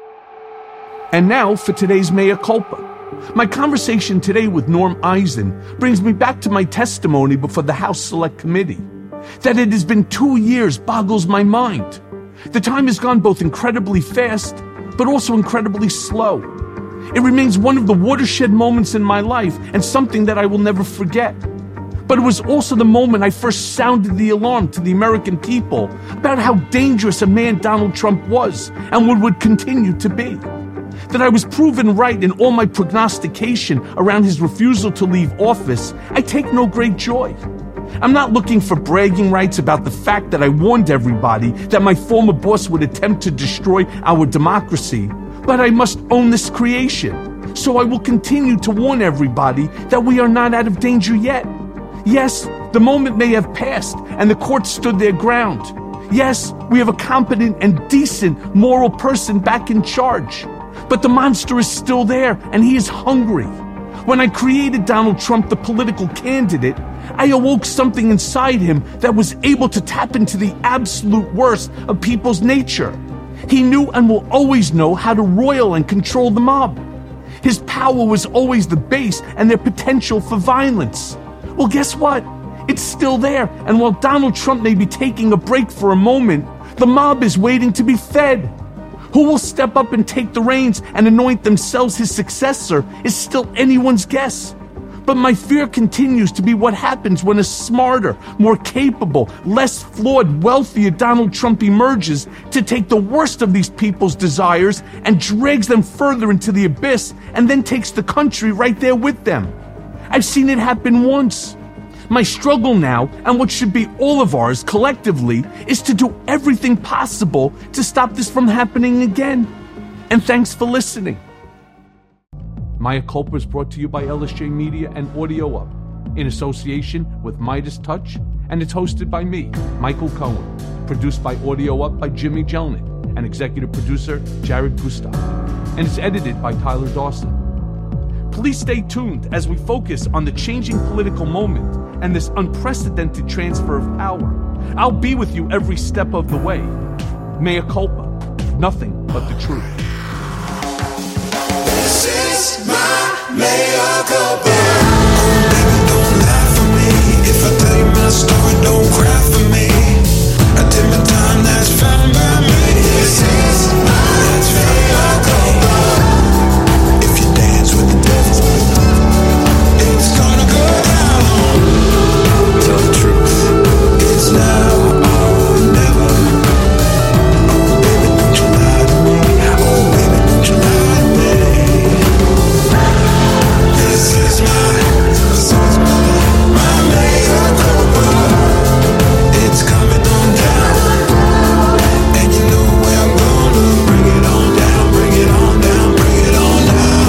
And now for today's Mea Culpa. My conversation today with Norm Eisen brings me back to my testimony before the House Select Committee. That it has been 2 years boggles my mind. The time has gone both incredibly fast, but also incredibly slow. It remains one of the watershed moments in my life, and something that I will never forget. But it was also the moment I first sounded the alarm to the American people about how dangerous a man Donald Trump was and would continue to be. That I was proven right in all my prognostication around his refusal to leave office, I take no great joy. I'm not looking for bragging rights about the fact that I warned everybody that my former boss would attempt to destroy our democracy, but I must own this creation. So I will continue to warn everybody that we are not out of danger yet. Yes, the moment may have passed and the court stood their ground. Yes, we have a competent and decent moral person back in charge. But the monster is still there, and he is hungry. When I created Donald Trump the political candidate, I awoke something inside him that was able to tap into the absolute worst of people's nature. He knew and will always know how to roil and control the mob. His power was always the base and their potential for violence. Well, guess what? It's still there, and while Donald Trump may be taking a break for a moment, the mob is waiting to be fed. Who will step up and take the reins and anoint themselves his successor is still anyone's guess. But my fear continues to be what happens when a smarter, more capable, less flawed, wealthier Donald Trump emerges to take the worst of these people's desires and drags them further into the abyss and then takes the country right there with them. I've seen it happen once. My struggle now, and what should be all of ours collectively, is to do everything possible to stop this from happening again. And thanks for listening. Maya Culpa is brought to you by LSJ Media and Audio Up, in association with Midas Touch, and it's hosted by me, Michael Cohen. Produced by Audio Up by Jimmy Jelnick, and executive producer Jared Gustav. And it's edited by Tyler Dawson. Please stay tuned as we focus on the changing political moment and this unprecedented transfer of power. I'll be with you every step of the way. Mea culpa, nothing but the truth. This is my mea culpa. Oh, baby, don't lie for me. If I tell you my story, don't cry for me. I did my time, that's fine by me. This is my mea culpa. If you dance with the devil, it's gonna go down. Tell the truth, it's now or never. Oh, baby, don't you lie to me. Oh, baby, don't you lie to me. This is my mea culpa. It's coming on down. And you know where I'm gonna bring it on down, bring it on down, bring it on down.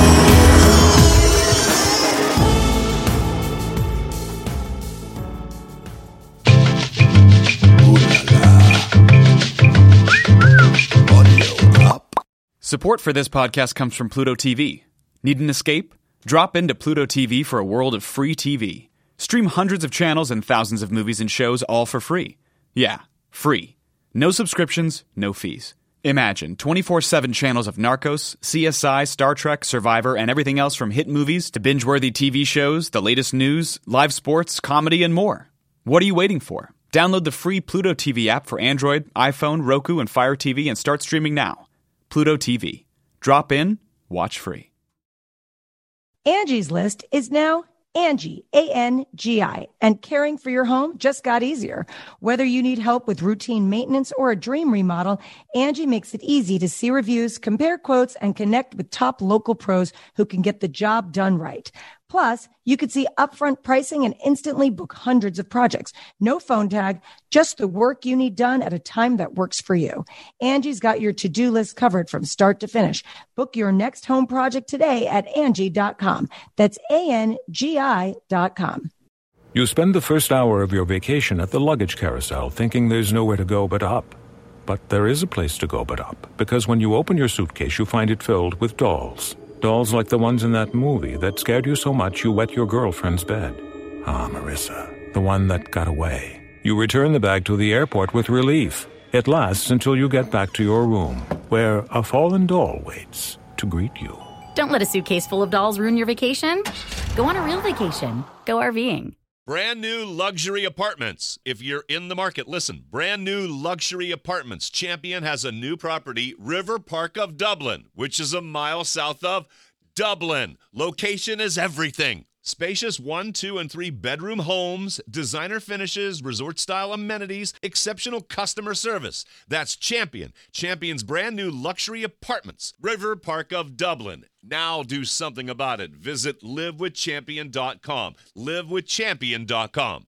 Support for this podcast comes from Pluto TV. Need an escape? Drop into Pluto TV for a world of free TV. Stream hundreds of channels and thousands of movies and shows all for free. Yeah, free. No subscriptions, no fees. Imagine 24/7 channels of Narcos, CSI, Star Trek, Survivor, and everything else from hit movies to binge-worthy TV shows, the latest news, live sports, comedy, and more. What are you waiting for? Download the free Pluto TV app for Android, iPhone, Roku, and Fire TV and start streaming now. Pluto TV. Drop in, watch free. Angie's List is now Angie, A-N-G-I, and caring for your home just got easier. Whether you need help with routine maintenance or a dream remodel, Angie makes it easy to see reviews, compare quotes, and connect with top local pros who can get the job done right. Plus, you could see upfront pricing and instantly book hundreds of projects. No phone tag, just the work you need done at a time that works for you. Angie's got your to-do list covered from start to finish. Book your next home project today at Angie.com. That's ANGI.com. You spend the first hour of your vacation at the luggage carousel thinking there's nowhere to go but up. But there is a place to go but up, because when you open your suitcase, you find it filled with dolls. Dolls like the ones in that movie that scared you so much you wet your girlfriend's bed. Ah, Marissa, the one that got away. You return the bag to the airport with relief. It lasts until you get back to your room, where a fallen doll waits to greet you. Don't let a suitcase full of dolls ruin your vacation. Go on a real vacation. Go RVing. Brand new luxury apartments. If you're in the market, listen. Brand new luxury apartments. Champion has a new property, River Park of Dublin, which is a mile south of Dublin. Location is everything. Spacious 1, 2, and 3 bedroom homes, designer finishes, resort-style amenities, exceptional customer service. That's Champion. Champion's brand new luxury apartments, River Park of Dublin. Now do something about it. Visit livewithchampion.com. livewithchampion.com.